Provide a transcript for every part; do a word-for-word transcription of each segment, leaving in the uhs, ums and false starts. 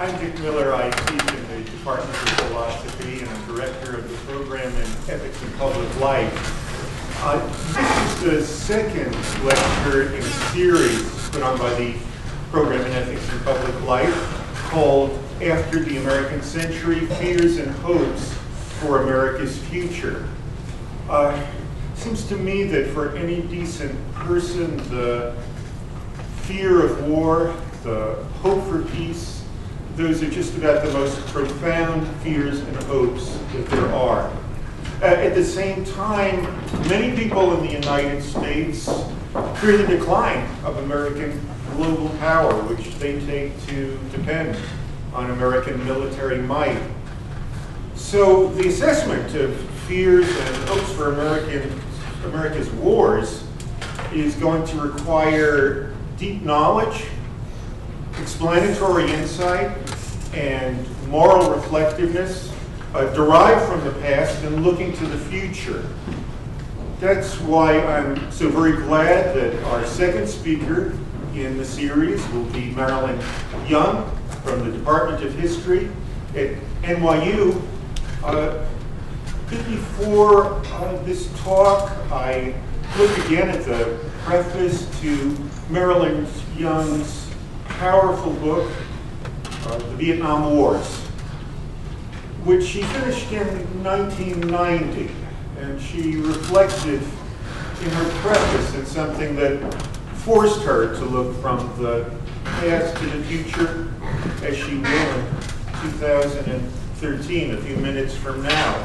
I'm Dick Miller. I teach in the Department of Philosophy, and I'm director of the program in Ethics and Public Life. Uh, this is the second lecture in a series put on by the program in Ethics and Public Life called After the American Century, Fears and Hopes for America's Future. Uh, it seems to me that for any decent person, the fear of war, the hope for peace, those are just about the most profound fears and hopes that there are. Uh, at the same time, many people in the United States fear the decline of American global power, which they take to depend on American military might. So the assessment of fears and hopes for American, America's wars is going to require deep knowledge, explanatory insight, and moral reflectiveness uh, derived from the past and looking to the future. That's why I'm so very glad that our second speaker in the series will be Marilyn Young from the Department of History at N Y U. Uh, before uh, this talk, I looked again at the preface to Marilyn Young's powerful book, uh, The Vietnam Wars, which she finished in nineteen ninety. And she reflected in her preface in something that forced her to look from the past to the future, as she will in two thousand thirteen, a few minutes from now.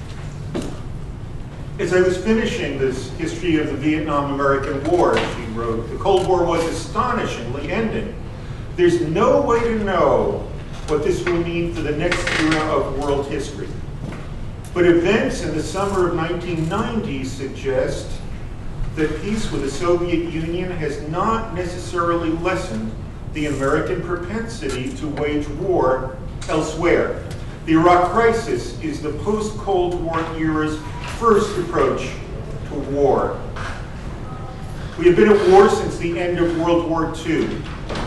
As I was finishing this history of the Vietnam-American War, she wrote, the Cold War was astonishingly ending. There's no way to know what this will mean for the next era of world history. But events in the summer of nineteen ninety suggest that peace with the Soviet Union has not necessarily lessened the American propensity to wage war elsewhere. The Iraq crisis is the post-Cold War era's first approach to war. We have been at war since the end of World War Two.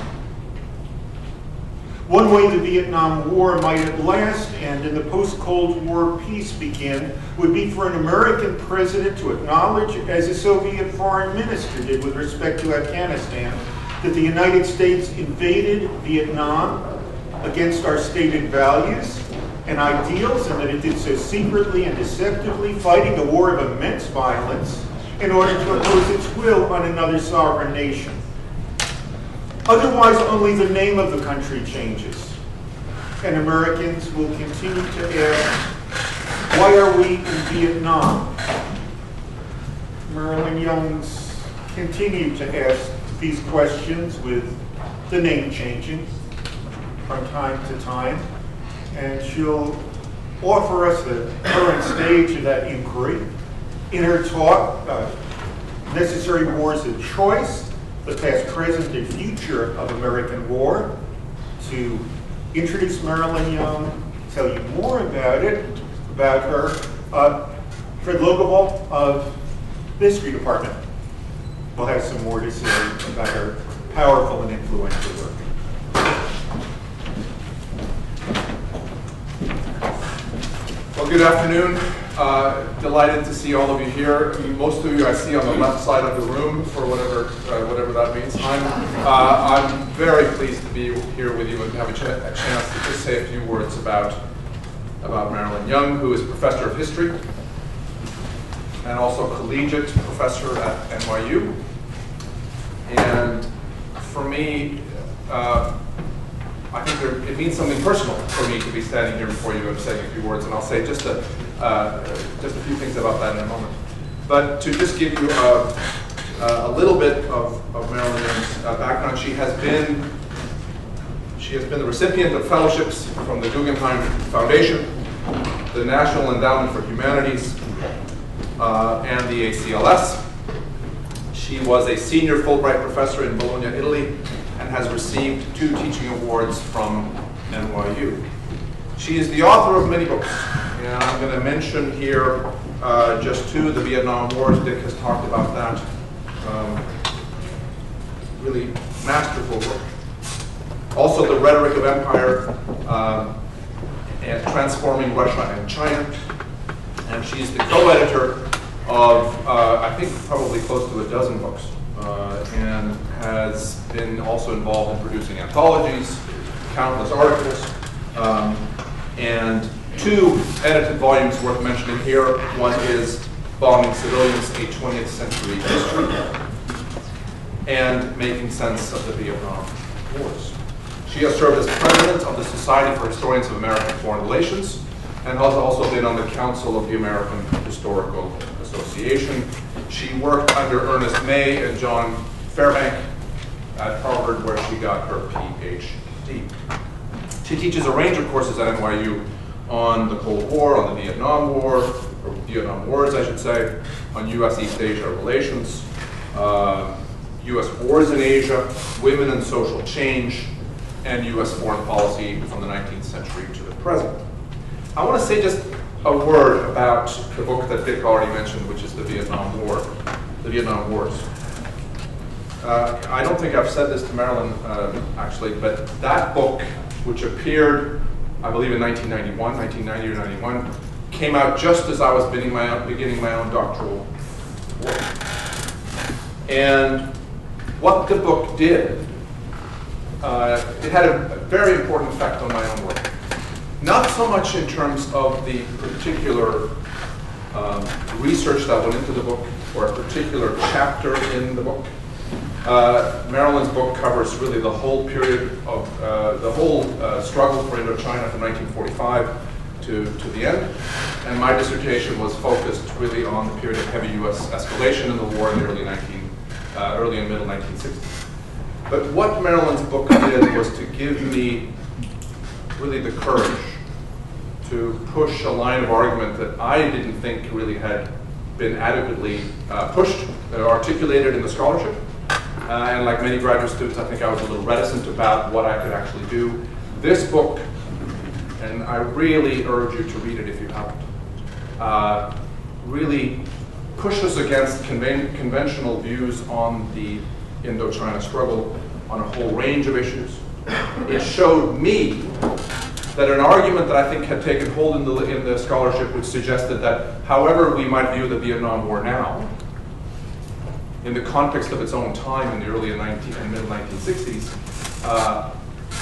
One way the Vietnam War might at last end and the post-Cold War peace begin would be for an American president to acknowledge, as a Soviet foreign minister did with respect to Afghanistan, that the United States invaded Vietnam against our stated values and ideals, and that it did so secretly and deceptively, fighting a war of immense violence in order to impose its will on another sovereign nation. Otherwise, only the name of the country changes, and Americans will continue to ask, why are we in Vietnam? Marilyn Young's continue to ask these questions with the name changing from time to time, and she'll offer us the current stage of that inquiry in her talk, uh, Necessary Wars of Choice, the past, present, and future of American war. To introduce Marilyn Young, tell you more about it, about her, uh, Fred Logevall of the History Department will have some more to say about her powerful and influential work. Well, good afternoon. Uh, delighted to see all of you here. Most of you I see on the left side of the room, for whatever uh, whatever that means. I'm uh, I'm very pleased to be here with you and have a, ch a chance to just say a few words about about Marilyn Young, who is professor of history and also collegiate professor at N Y U. And for me, uh, I think there, it means something personal for me to be standing here before you and saying a few words, and I'll say just a, uh, just a few things about that in a moment. But to just give you a, a little bit of, of Marilyn Young's uh, background, she has been she has been the recipient of fellowships from the Guggenheim Foundation, the National Endowment for Humanities, uh, and the A C L S. She was a senior Fulbright professor in Bologna, Italy, and has received two teaching awards from N Y U. She is the author of many books, and I'm going to mention here uh, just two. The Vietnam Wars, Dick has talked about that. Um, really masterful book. Also, The Rhetoric of Empire, um, and Transforming Russia and China. And she's the co-editor of, uh, I think, probably close to a dozen books, uh, and has been also involved in producing anthologies, countless articles, um, and two edited volumes worth mentioning here. One is Bombing Civilians, a twentieth Century History, and Making Sense of the Vietnam Wars. She has served as president of the Society for Historians of American Foreign Relations, and has also been on the Council of the American Historical Association. She worked under Ernest May and John Fairbank at Harvard, where she got her P H D. She teaches a range of courses at N Y U on the Cold War, on the Vietnam War, or Vietnam Wars, I should say, on U S East Asia relations, uh, U S wars in Asia, women and social change, and U S foreign policy from the nineteenth century to the present. I want to say just a word about the book that Dick already mentioned, which is the Vietnam War, the Vietnam Wars. Uh, I don't think I've said this to Marilyn, uh, actually, but that book, which appeared, I believe, in nineteen ninety-one, nineteen ninety or ninety-one, came out just as I was beginning my own, beginning my own doctoral work. And what the book did, uh, it had a very important effect on my own work. Not so much in terms of the particular um, research that went into the book or a particular chapter in the book. Uh, Marilyn's book covers really the whole period of uh, the whole uh, struggle for Indochina from nineteen forty-five to, to the end. And my dissertation was focused really on the period of heavy U S escalation in the war in the early, nineteen, uh, early and middle nineteen sixties. But what Marilyn's book did was to give me really the courage to push a line of argument that I didn't think really had been adequately uh, pushed or articulated in the scholarship. Uh, and like many graduate students, I think I was a little reticent about what I could actually do. This book, and I really urge you to read it if you haven't, uh, really pushes against conven conventional views on the Indochina struggle on a whole range of issues. It showed me that an argument that I think had taken hold in the, in the scholarship, which suggested that however we might view the Vietnam War now, in the context of its own time in the early and middle nineteen sixties, uh,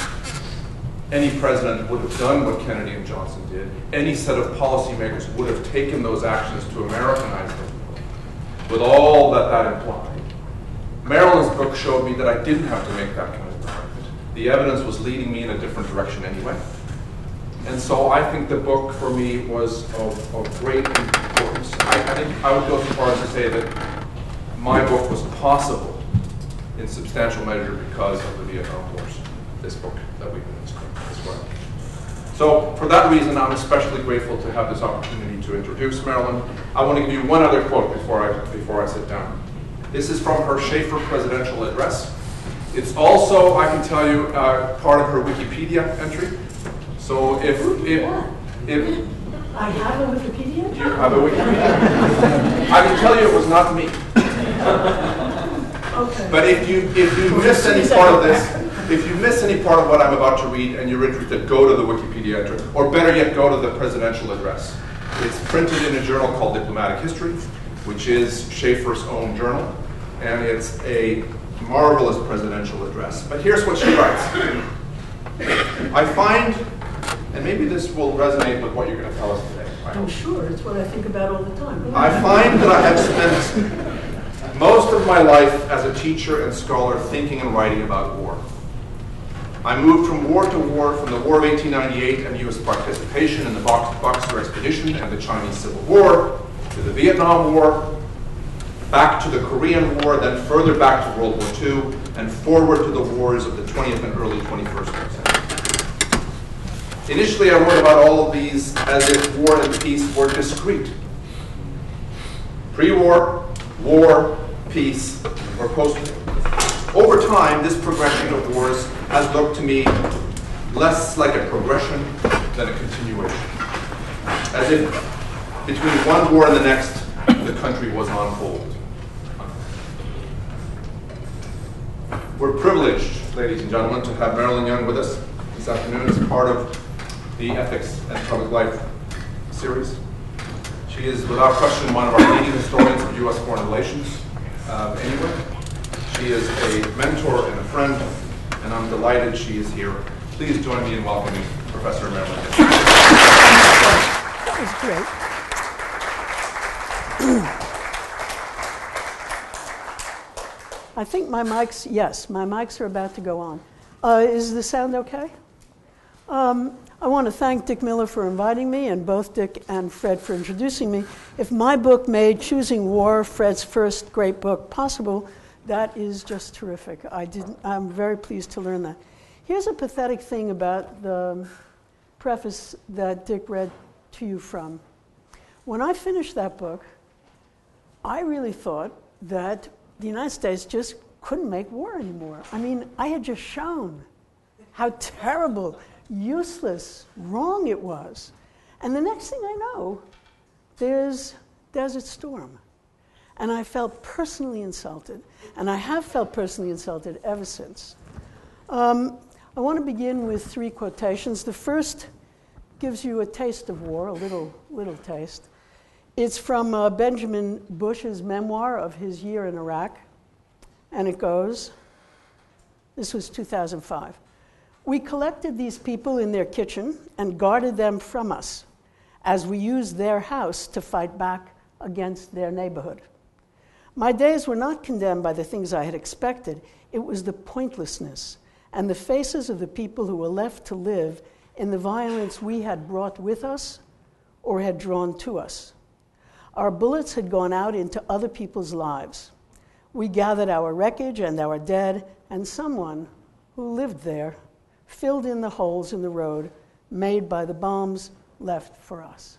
any president would have done what Kennedy and Johnson did. Any set of policymakers would have taken those actions to Americanize them, with all that that implied. Marilyn's book showed me that I didn't have to make that kind of argument. The evidence was leading me in a different direction anyway. And so I think the book for me was of, of great importance. I, I think I would go so far as to say that my book was possible in substantial measure because of the Vietnam Wars, this book that we've been describing. So for that reason, I'm especially grateful to have this opportunity to introduce Marilyn. I want to give you one other quote before I, before I sit down. This is from her Schaefer presidential address. It's also, I can tell you, uh, part of her Wikipedia entry. So if, if, if I have a Wikipedia? you have a Wikipedia, I can tell you it was not me. Okay. But if you if you miss any part of this, if you miss any part of what I'm about to read and you're interested, go to the Wikipedia entry, or better yet, go to the presidential address. It's printed in a journal called Diplomatic History, which is Schaefer's own journal, and it's a marvelous presidential address. But here's what she writes. I find, and maybe this will resonate with what you're going to tell us today. I'm sure, it's what I think about all the time. I find that I have spent most of my life as a teacher and scholar thinking and writing about war. I moved from war to war, from the War of eighteen ninety-eight and U S participation in the Boxer Expedition and the Chinese Civil War, to the Vietnam War, back to the Korean War, then further back to World War Two, and forward to the wars of the twentieth and early twenty-first century. Initially, I wrote about all of these as if war and peace were discrete. Pre-war, war, peace, or post-war. Over time, this progression of wars has looked to me less like a progression than a continuation. As if between one war and the next, the country was on hold. We're privileged ladies and gentlemen, to have Marilyn Young with us this afternoon as part of the Ethics and Public Life series. She is, without question, one of our leading historians of U S foreign relations uh, anywhere. She is a mentor and a friend, and I'm delighted she is here. Please join me in welcoming Professor Marilyn Young. That was great. I think my mics, yes, my mics are about to go on. Uh, is the sound okay? Um, I want to thank Dick Miller for inviting me, and both Dick and Fred for introducing me. If my book made Choosing War, Fred's first great book, possible, that is just terrific. I didn't, I'm very pleased to learn that. Here's a pathetic thing about the preface that Dick read to you from. When I finished that book, I really thought that the United States just couldn't make war anymore. I mean, I had just shown how terrible, useless, wrong it was. And the next thing I know, there's Desert Storm. And I felt personally insulted. And I have felt personally insulted ever since. Um, I want to begin with three quotations. The first gives you a taste of war, a little, little taste. It's from uh, Benjamin Bush's memoir of his year in Iraq. And it goes, this was two thousand five. We collected these people in their kitchen and guarded them from us as we used their house to fight back against their neighborhood. My days were not condemned by the things I had expected. It was the pointlessness and the faces of the people who were left to live in the violence we had brought with us or had drawn to us. Our bullets had gone out into other people's lives. We gathered our wreckage and our dead, and someone who lived there filled in the holes in the road made by the bombs left for us.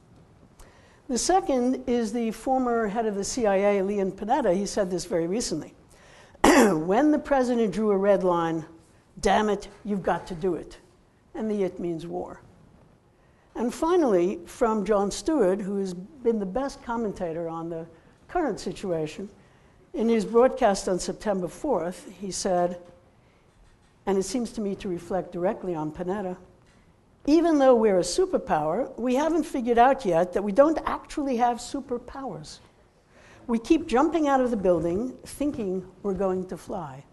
The second is the former head of the C I A, Leon Panetta. He said this very recently. When the president drew a red line, damn it, you've got to do it. And the it means war. And finally, from Jon Stewart, who has been the best commentator on the current situation, in his broadcast on September fourth, he said, and it seems to me to reflect directly on Panetta, even though we're a superpower, we haven't figured out yet that we don't actually have superpowers. We keep jumping out of the building thinking we're going to fly.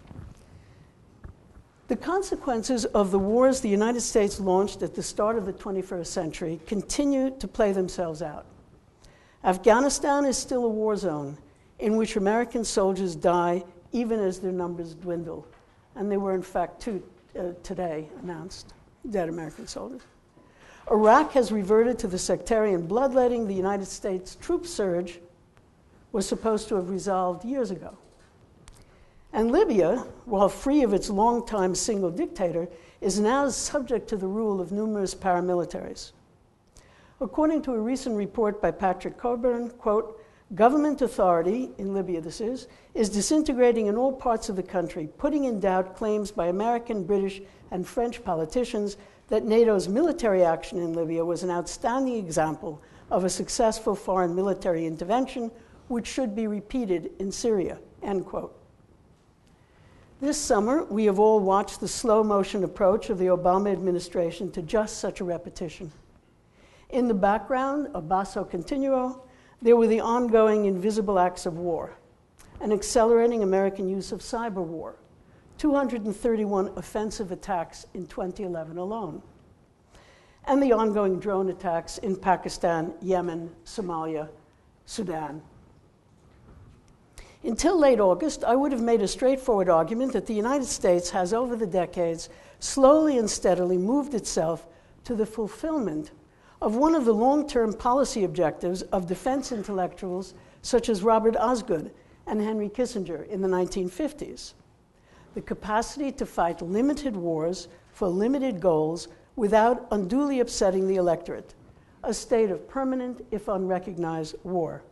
The consequences of the wars the United States launched at the start of the twenty-first century continue to play themselves out. Afghanistan is still a war zone in which American soldiers die even as their numbers dwindle. And there were, in fact, two uh, today announced dead American soldiers. Iraq has reverted to the sectarian bloodletting the United States troop surge was supposed to have resolved years ago. And Libya, while free of its longtime single dictator, is now subject to the rule of numerous paramilitaries. According to a recent report by Patrick Coburn, quote, government authority, in Libya this is, is disintegrating in all parts of the country, putting in doubt claims by American, British, and French politicians that NATO's military action in Libya was an outstanding example of a successful foreign military intervention which should be repeated in Syria, end quote. This summer, we have all watched the slow-motion approach of the Obama administration to just such a repetition. In the background, a basso continuo, there were the ongoing invisible acts of war, an accelerating American use of cyber war, two hundred thirty-one offensive attacks in twenty eleven alone, and the ongoing drone attacks in Pakistan, Yemen, Somalia, Sudan. Until late August, I would have made a straightforward argument that the United States has, over the decades, slowly and steadily moved itself to the fulfillment of one of the long-term policy objectives of defense intellectuals such as Robert Osgood and Henry Kissinger in the nineteen fifties. The capacity to fight limited wars for limited goals without unduly upsetting the electorate, a state of permanent, if unrecognized, war.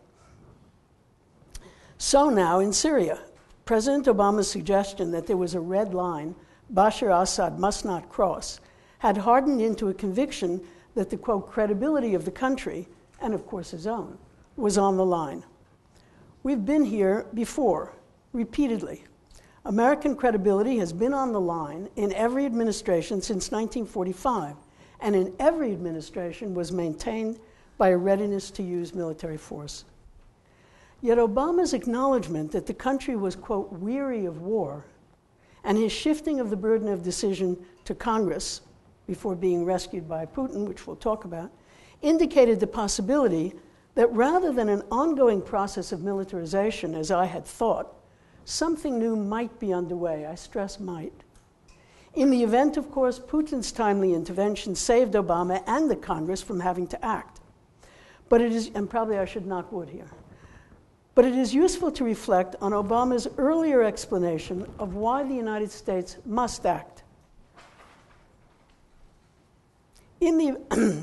So now in Syria, President Obama's suggestion that there was a red line Bashar al-Assad must not cross had hardened into a conviction that the, quote, credibility of the country, and of course his own, was on the line. We've been here before, repeatedly. American credibility has been on the line in every administration since nineteen forty-five, and in every administration was maintained by a readiness to use military force. Yet Obama's acknowledgement that the country was, quote, weary of war, and his shifting of the burden of decision to Congress before being rescued by Putin, which we'll talk about, indicated the possibility that rather than an ongoing process of militarization, as I had thought, something new might be underway. I stress might. In the event, of course, Putin's timely intervention saved Obama and the Congress from having to act. But it is, and probably I should knock wood here, but it is useful to reflect on Obama's earlier explanation of why the United States must act. In the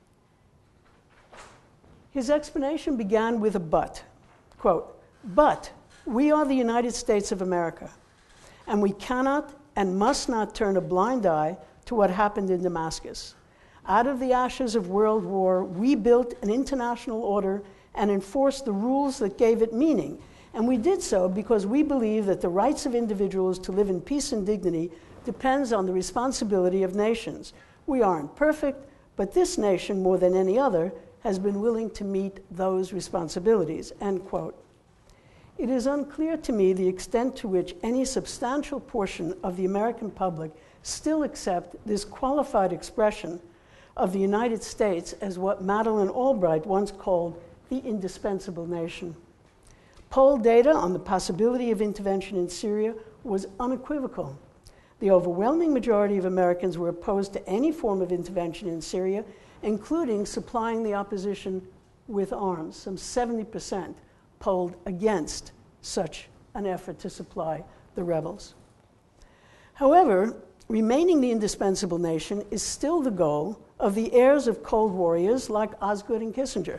His explanation began with a but. Quote, but we are the United States of America, and we cannot and must not turn a blind eye to what happened in Damascus. Out of the ashes of World War, we built an international order and enforced the rules that gave it meaning. And we did so because we believe that the rights of individuals to live in peace and dignity depends on the responsibility of nations. We aren't perfect, but this nation, more than any other, has been willing to meet those responsibilities, end quote. It is unclear to me the extent to which any substantial portion of the American public still accept this qualified expression of the United States as what Madeleine Albright once called the indispensable nation. Poll data on the possibility of intervention in Syria was unequivocal. The overwhelming majority of Americans were opposed to any form of intervention in Syria, including supplying the opposition with arms. Some seventy percent polled against such an effort to supply the rebels. However, remaining the indispensable nation is still the goal of the heirs of Cold Warriors like Osgood and Kissinger.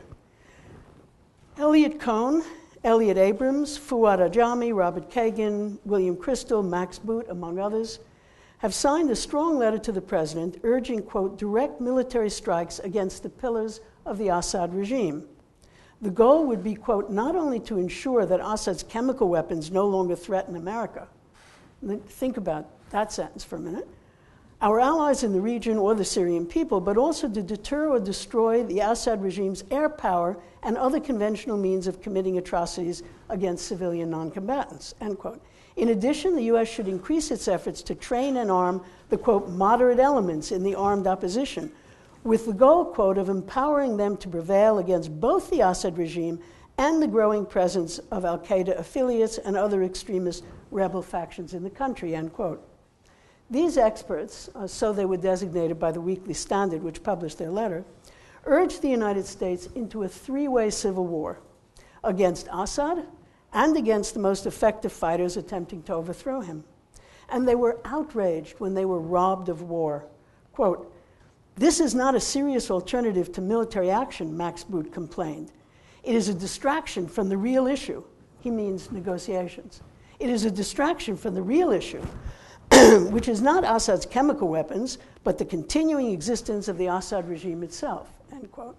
Elliot Cohn, Elliot Abrams, Fuad Ajami, Robert Kagan, William Crystal, Max Boot, among others, have signed a strong letter to the president urging, quote, direct military strikes against the pillars of the Assad regime. The goal would be, quote, not only to ensure that Assad's chemical weapons no longer threaten America. Think about that sentence for a minute. Our allies in the region or the Syrian people, but also to deter or destroy the Assad regime's air power and other conventional means of committing atrocities against civilian non-combatants, end quote. In addition, the U S should increase its efforts to train and arm the, quote, moderate elements in the armed opposition, with the goal, quote, of empowering them to prevail against both the Assad regime and the growing presence of al-Qaeda affiliates and other extremist rebel factions in the country, end quote. These experts, uh, so they were designated by the Weekly Standard, which published their letter, urged the United States into a three-way civil war against Assad and against the most effective fighters attempting to overthrow him. And they were outraged when they were robbed of war. Quote, this is not a serious alternative to military action, Max Boot complained. It is a distraction from the real issue. He means negotiations. It is a distraction from the real issue, which is not Assad's chemical weapons, but the continuing existence of the Assad regime itself, end quote.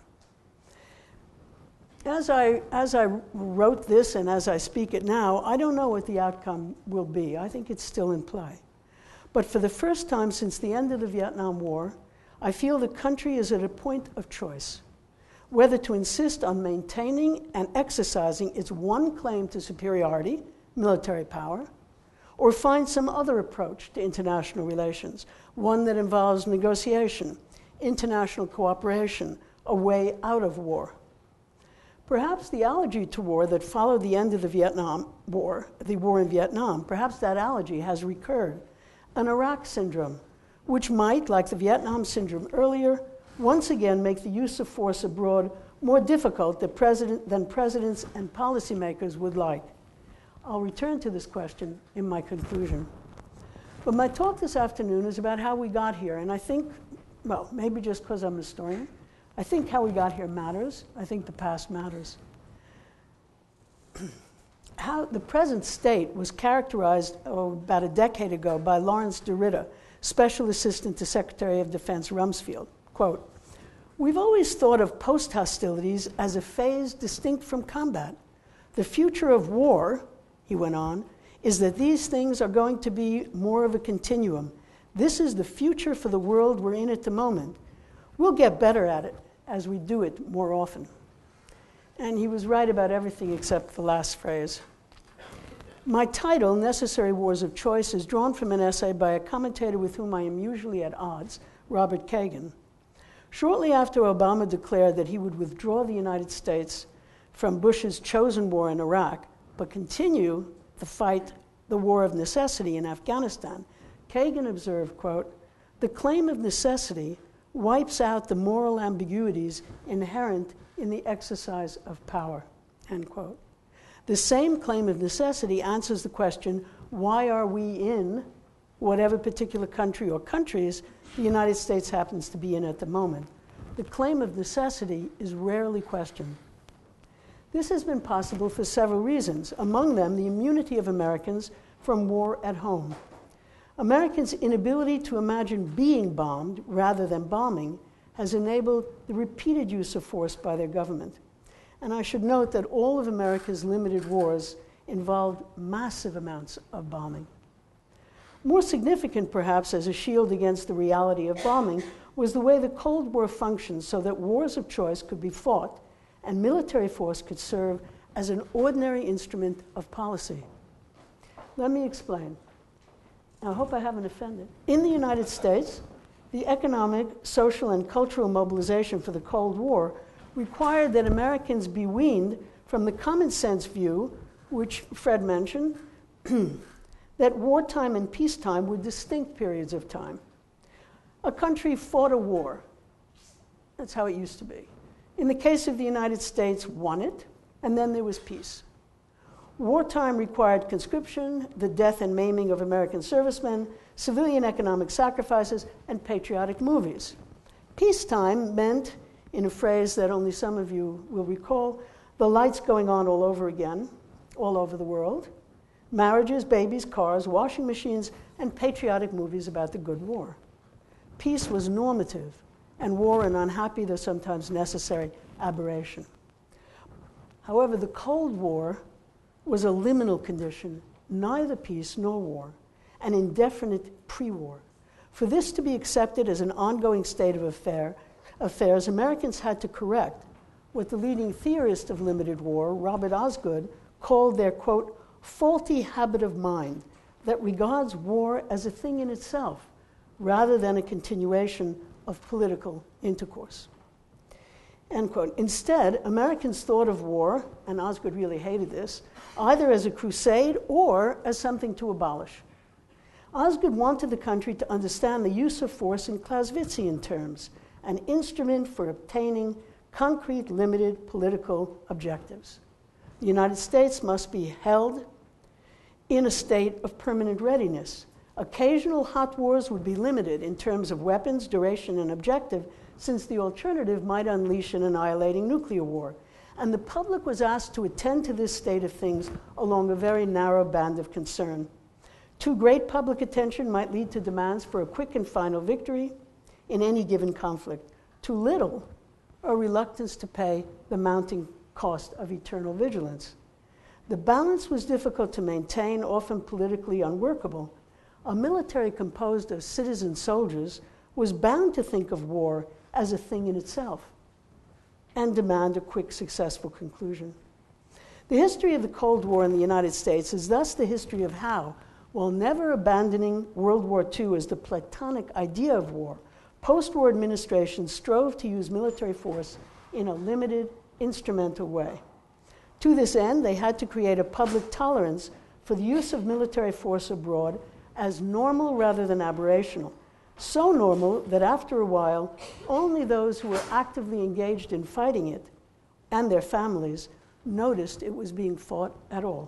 As I, as I wrote this and as I speak it now, I don't know what the outcome will be. I think it's still in play. But for the first time since the end of the Vietnam War, I feel the country is at a point of choice, whether to insist on maintaining and exercising its one claim to superiority, military power, or find some other approach to international relations, one that involves negotiation, international cooperation, a way out of war. Perhaps the allergy to war that followed the end of the Vietnam War, the war in Vietnam, perhaps that allergy has recurred, an Iraq syndrome, which might, like the Vietnam syndrome earlier, once again make the use of force abroad more difficult than, president, than presidents and policymakers would like. I'll return to this question in my conclusion. But my talk this afternoon is about how we got here, and I think, well, maybe just because I'm a historian, I think how we got here matters. I think the past matters. How the present state was characterized oh, about a decade ago by Lawrence DeRidder, Special Assistant to Secretary of Defense Rumsfeld. Quote, we've always thought of post-hostilities as a phase distinct from combat. The future of war, he went on, is that these things are going to be more of a continuum. This is the future for the world we're in at the moment. We'll get better at it as we do it more often. And he was right about everything except the last phrase. My title, Necessary Wars of Choice, is drawn from an essay by a commentator with whom I am usually at odds, Robert Kagan. Shortly after Obama declared that he would withdraw the United States from Bush's chosen war in Iraq, but continue the fight, the war of necessity in Afghanistan, Kagan observed, quote, "The claim of necessity wipes out the moral ambiguities inherent in the exercise of power," end quote. The same claim of necessity answers the question, why are we in whatever particular country or countries the United States happens to be in at the moment? The claim of necessity is rarely questioned. This has been possible for several reasons, among them the immunity of Americans from war at home. Americans' inability to imagine being bombed rather than bombing has enabled the repeated use of force by their government. And I should note that all of America's limited wars involved massive amounts of bombing. More significant, perhaps, as a shield against the reality of bombing, was the way the Cold War functioned so that wars of choice could be fought and military force could serve as an ordinary instrument of policy. Let me explain. I hope I haven't offended. In the United States, the economic, social, and cultural mobilization for the Cold War required that Americans be weaned from the common sense view, which Fred mentioned, that wartime and peacetime were distinct periods of time. A country fought a war. That's how it used to be. In the case of the United States, won it, and then there was peace. Wartime required conscription, the death and maiming of American servicemen, civilian economic sacrifices, and patriotic movies. Peacetime meant, in a phrase that only some of you will recall, the lights going on all over again, all over the world, marriages, babies, cars, washing machines, and patriotic movies about the good war. Peace was normative, and war an unhappy, though sometimes necessary, aberration. However, the Cold War was a liminal condition, neither peace nor war, an indefinite pre-war. For this to be accepted as an ongoing state of affair, affairs, Americans had to correct what the leading theorist of limited war, Robert Osgood, called their, quote, faulty habit of mind that regards war as a thing in itself rather than a continuation of political intercourse. End quote. Instead, Americans thought of war, and Osgood really hated this, either as a crusade or as something to abolish. Osgood wanted the country to understand the use of force in Clausewitzian terms, an instrument for obtaining concrete, limited political objectives. The United States must be held in a state of permanent readiness. Occasional hot wars would be limited in terms of weapons, duration, and objective, since the alternative might unleash an annihilating nuclear war. And the public was asked to attend to this state of things along a very narrow band of concern. Too great public attention might lead to demands for a quick and final victory in any given conflict. Too little, a reluctance to pay the mounting cost of eternal vigilance. The balance was difficult to maintain, often politically unworkable. A military composed of citizen soldiers was bound to think of war as a thing in itself and demand a quick, successful conclusion. The history of the Cold War in the United States is thus the history of how, while never abandoning World War Two as the platonic idea of war, post-war administrations strove to use military force in a limited, instrumental way. To this end, they had to create a public tolerance for the use of military force abroad as normal rather than aberrational. So normal that after a while, only those who were actively engaged in fighting it and their families noticed it was being fought at all.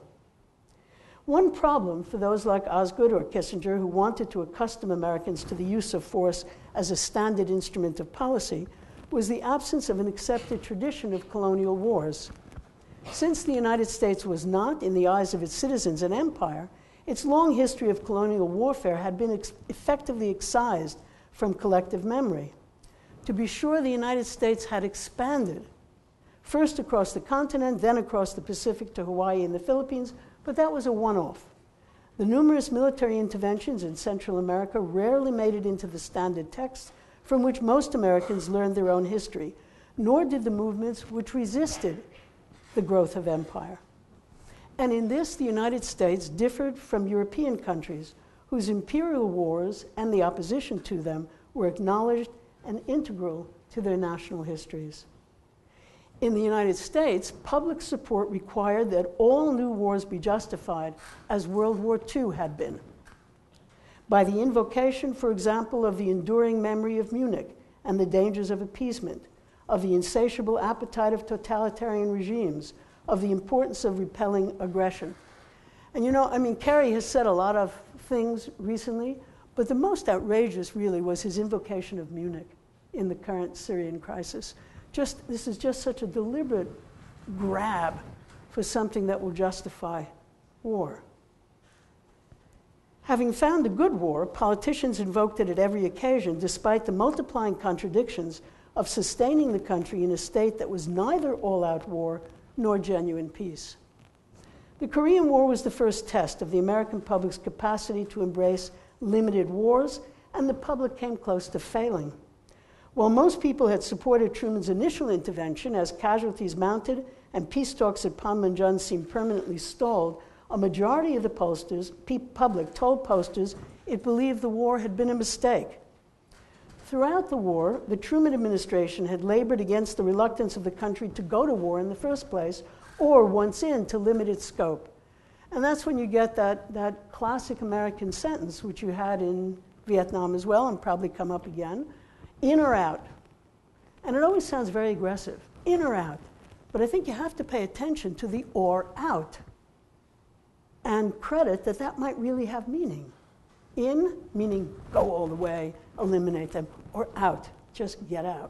One problem for those like Osgood or Kissinger who wanted to accustom Americans to the use of force as a standard instrument of policy was the absence of an accepted tradition of colonial wars. Since the United States was not, in the eyes of its citizens, an empire, its long history of colonial warfare had been ex- effectively excised from collective memory. To be sure, the United States had expanded, first across the continent, then across the Pacific to Hawaii and the Philippines, but that was a one-off. The numerous military interventions in Central America rarely made it into the standard texts from which most Americans learned their own history, nor did the movements which resisted the growth of empire. And in this, the United States differed from European countries whose imperial wars and the opposition to them were acknowledged and integral to their national histories. In the United States, public support required that all new wars be justified, as World War Two had been, by the invocation, for example, of the enduring memory of Munich and the dangers of appeasement, of the insatiable appetite of totalitarian regimes, of the importance of repelling aggression. And you know, I mean, Kerry has said a lot of things recently, but the most outrageous really was his invocation of Munich in the current Syrian crisis. Just, this is just such a deliberate grab for something that will justify war. Having found a good war, politicians invoked it at every occasion, despite the multiplying contradictions of sustaining the country in a state that was neither all-out war nor genuine peace. The Korean War was the first test of the American public's capacity to embrace limited wars, and the public came close to failing. While most people had supported Truman's initial intervention as casualties mounted and peace talks at Panmunjom seemed permanently stalled, a majority of the pollsters, public told posters it believed the war had been a mistake. Throughout the war, the Truman administration had labored against the reluctance of the country to go to war in the first place, or once in, to limit its scope. And that's when you get that, that classic American sentence, which you had in Vietnam as well, and probably come up again, in or out. And it always sounds very aggressive, in or out. But I think you have to pay attention to the or out and credit that that might really have meaning. In, meaning go all the way, eliminate them, or out, just get out.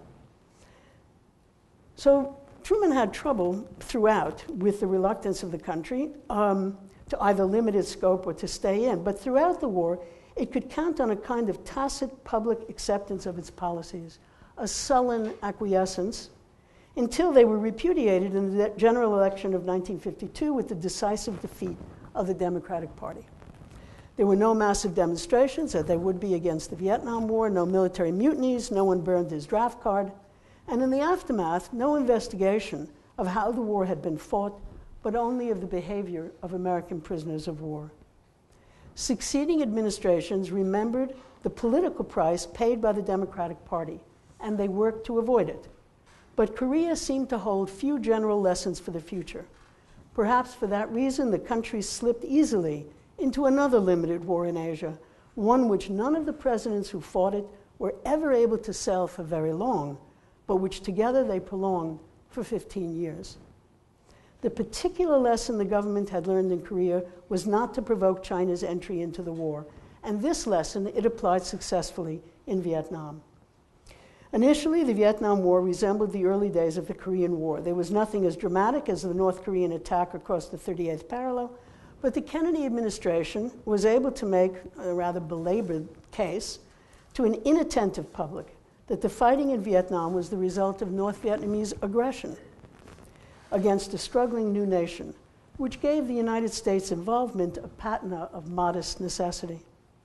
So Truman had trouble throughout with the reluctance of the country um, to either limit its scope or to stay in. But throughout the war, it could count on a kind of tacit public acceptance of its policies, a sullen acquiescence, until they were repudiated in the general election of nineteen fifty-two with the decisive defeat of the Democratic Party. There were no massive demonstrations, as there would be against the Vietnam War, no military mutinies, no one burned his draft card, and in the aftermath, no investigation of how the war had been fought, but only of the behavior of American prisoners of war. Succeeding administrations remembered the political price paid by the Democratic Party, and they worked to avoid it. But Korea seemed to hold few general lessons for the future. Perhaps for that reason, the country slipped easily into another limited war in Asia, one which none of the presidents who fought it were ever able to sell for very long, but which together they prolonged for fifteen years. The particular lesson the government had learned in Korea was not to provoke China's entry into the war, and this lesson it applied successfully in Vietnam. Initially, the Vietnam War resembled the early days of the Korean War. There was nothing as dramatic as the North Korean attack across the thirty-eighth parallel, but the Kennedy administration was able to make a rather belabored case to an inattentive public that the fighting in Vietnam was the result of North Vietnamese aggression against a struggling new nation, which gave the United States involvement a patina of modest necessity.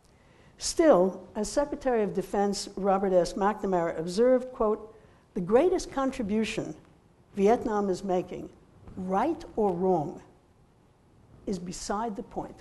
Still, as Secretary of Defense Robert S. McNamara observed, quote, "The greatest contribution Vietnam is making, right or wrong, is beside the point."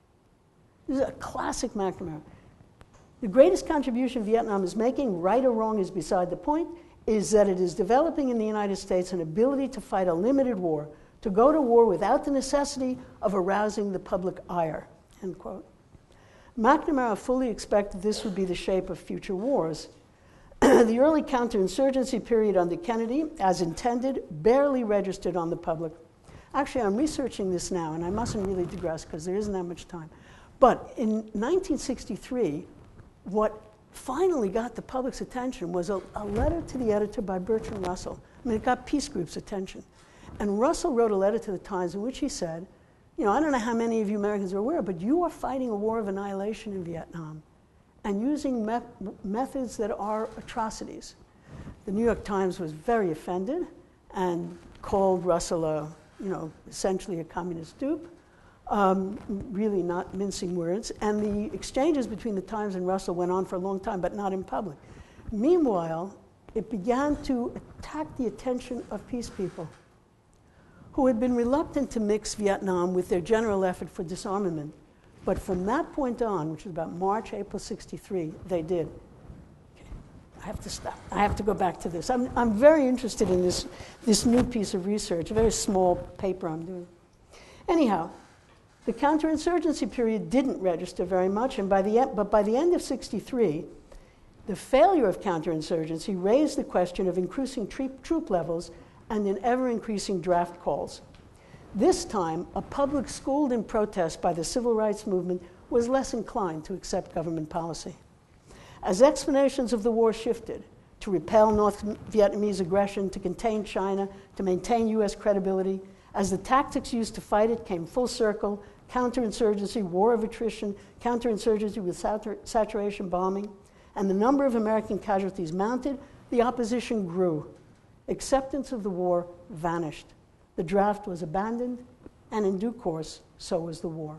This is a classic McNamara. The greatest contribution Vietnam is making, right or wrong, is beside the point, is that it is developing in the United States an ability to fight a limited war, to go to war without the necessity of arousing the public ire, end quote. McNamara fully expected this would be the shape of future wars. The early counterinsurgency period under Kennedy, as intended, barely registered on the public. Actually, I'm researching this now, and I mustn't really digress because there isn't that much time. But in nineteen sixty-three, what finally got the public's attention was a, a letter to the editor by Bertrand Russell. I mean, it got peace groups' attention. And Russell wrote a letter to the Times in which he said, you know, I don't know how many of you Americans are aware, but you are fighting a war of annihilation in Vietnam and using me methods that are atrocities. The New York Times was very offended and called Russell a, you know, essentially a communist dupe. um, really not mincing words, and the exchanges between the Times and Russell went on for a long time, but not in public. Meanwhile, it began to attack the attention of peace people who had been reluctant to mix Vietnam with their general effort for disarmament. But from that point on, which was about March, April sixty-three, they did. Okay. I have to stop. I have to go back to this. I'm, I'm very interested in this, this new piece of research, a very small paper I'm doing. Anyhow, the counterinsurgency period didn't register very much, and by the end, but by the end of sixty-three, the failure of counterinsurgency raised the question of increasing troop, troop levels and in ever-increasing draft calls. This time, a public schooled in protest by the civil rights movement was less inclined to accept government policy. As explanations of the war shifted to repel North Vietnamese aggression, to contain China, to maintain U S credibility, as the tactics used to fight it came full circle, counterinsurgency, war of attrition, counterinsurgency with satur- saturation bombing, and the number of American casualties mounted, the opposition grew. Acceptance of the war vanished. The draft was abandoned, and in due course, so was the war.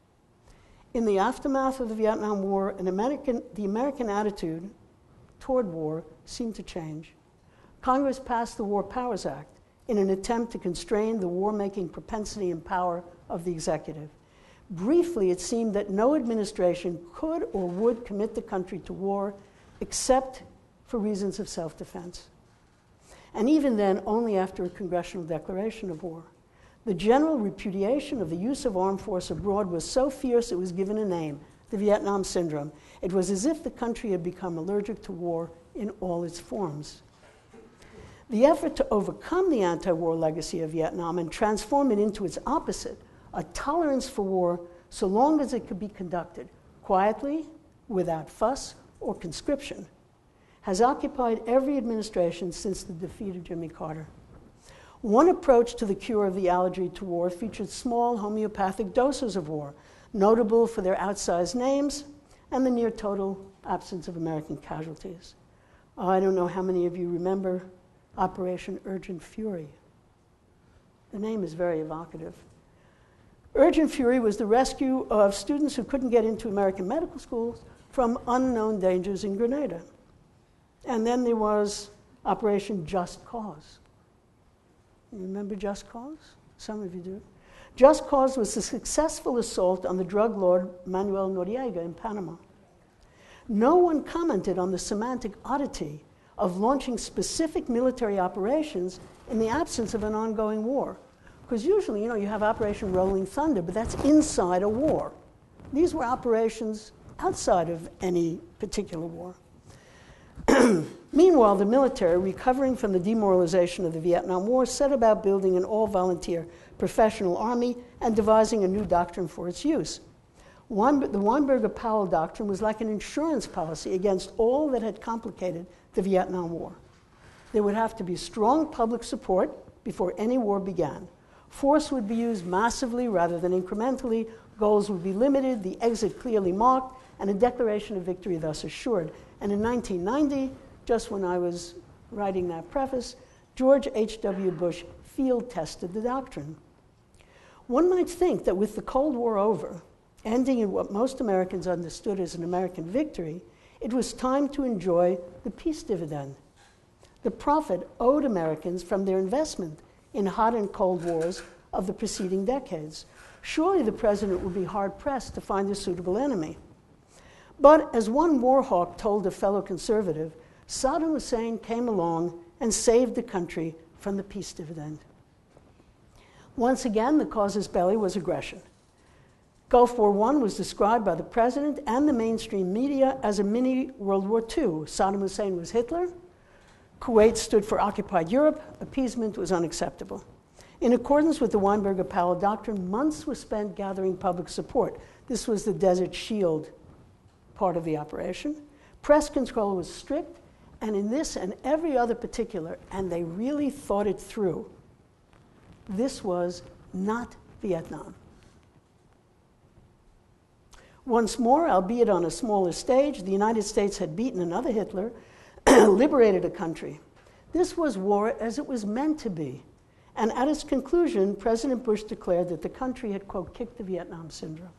In the aftermath of the Vietnam War, an American, the American attitude toward war seemed to change. Congress passed the War Powers Act in an attempt to constrain the war-making propensity and power of the executive. Briefly, it seemed that no administration could or would commit the country to war except for reasons of self-defense. And even then, only after a congressional declaration of war. The general repudiation of the use of armed force abroad was so fierce it was given a name, the Vietnam Syndrome. It was as if the country had become allergic to war in all its forms. The effort to overcome the anti-war legacy of Vietnam and transform it into its opposite, a tolerance for war so long as it could be conducted quietly, without fuss or conscription, has occupied every administration since the defeat of Jimmy Carter. One approach to the cure of the allergy to war featured small homeopathic doses of war, notable for their outsized names and the near total absence of American casualties. Oh, I don't know how many of you remember Operation Urgent Fury. The name is very evocative. Urgent Fury was the rescue of students who couldn't get into American medical schools from unknown dangers in Grenada. And then there was Operation Just Cause. You remember Just Cause? Some of you do. Just Cause was the successful assault on the drug lord Manuel Noriega in Panama. No one commented on the semantic oddity of launching specific military operations in the absence of an ongoing war. Because usually, you know, you have Operation Rolling Thunder, but that's inside a war. These were operations outside of any particular war. Meanwhile, the military, recovering from the demoralization of the Vietnam War, set about building an all-volunteer professional army and devising a new doctrine for its use. Wein- the Weinberger-Powell doctrine was like an insurance policy against all that had complicated the Vietnam War. There would have to be strong public support before any war began. Force would be used massively rather than incrementally, goals would be limited, the exit clearly marked, and a declaration of victory thus assured. And in nineteen ninety, just when I was writing that preface, George H W Bush field tested the doctrine. One might think that with the Cold War over, ending in what most Americans understood as an American victory, it was time to enjoy the peace dividend, the profit owed Americans from their investment in hot and cold wars of the preceding decades. Surely the president would be hard-pressed to find a suitable enemy. But as one war hawk told a fellow conservative, Saddam Hussein came along and saved the country from the peace dividend. Once again, the casus belli was aggression. Gulf War One was described by the president and the mainstream media as a mini World War Two. Saddam Hussein was Hitler. Kuwait stood for occupied Europe. Appeasement was unacceptable. In accordance with the Weinberger-Powell doctrine, months were spent gathering public support. This was the Desert Shield part of the operation. Press control was strict, and in this and every other particular, and they really thought it through, this was not Vietnam. Once more, albeit on a smaller stage, the United States had beaten another Hitler, liberated a country. This was war as it was meant to be, And at its conclusion, President Bush declared that the country had, quote, kicked the Vietnam syndrome.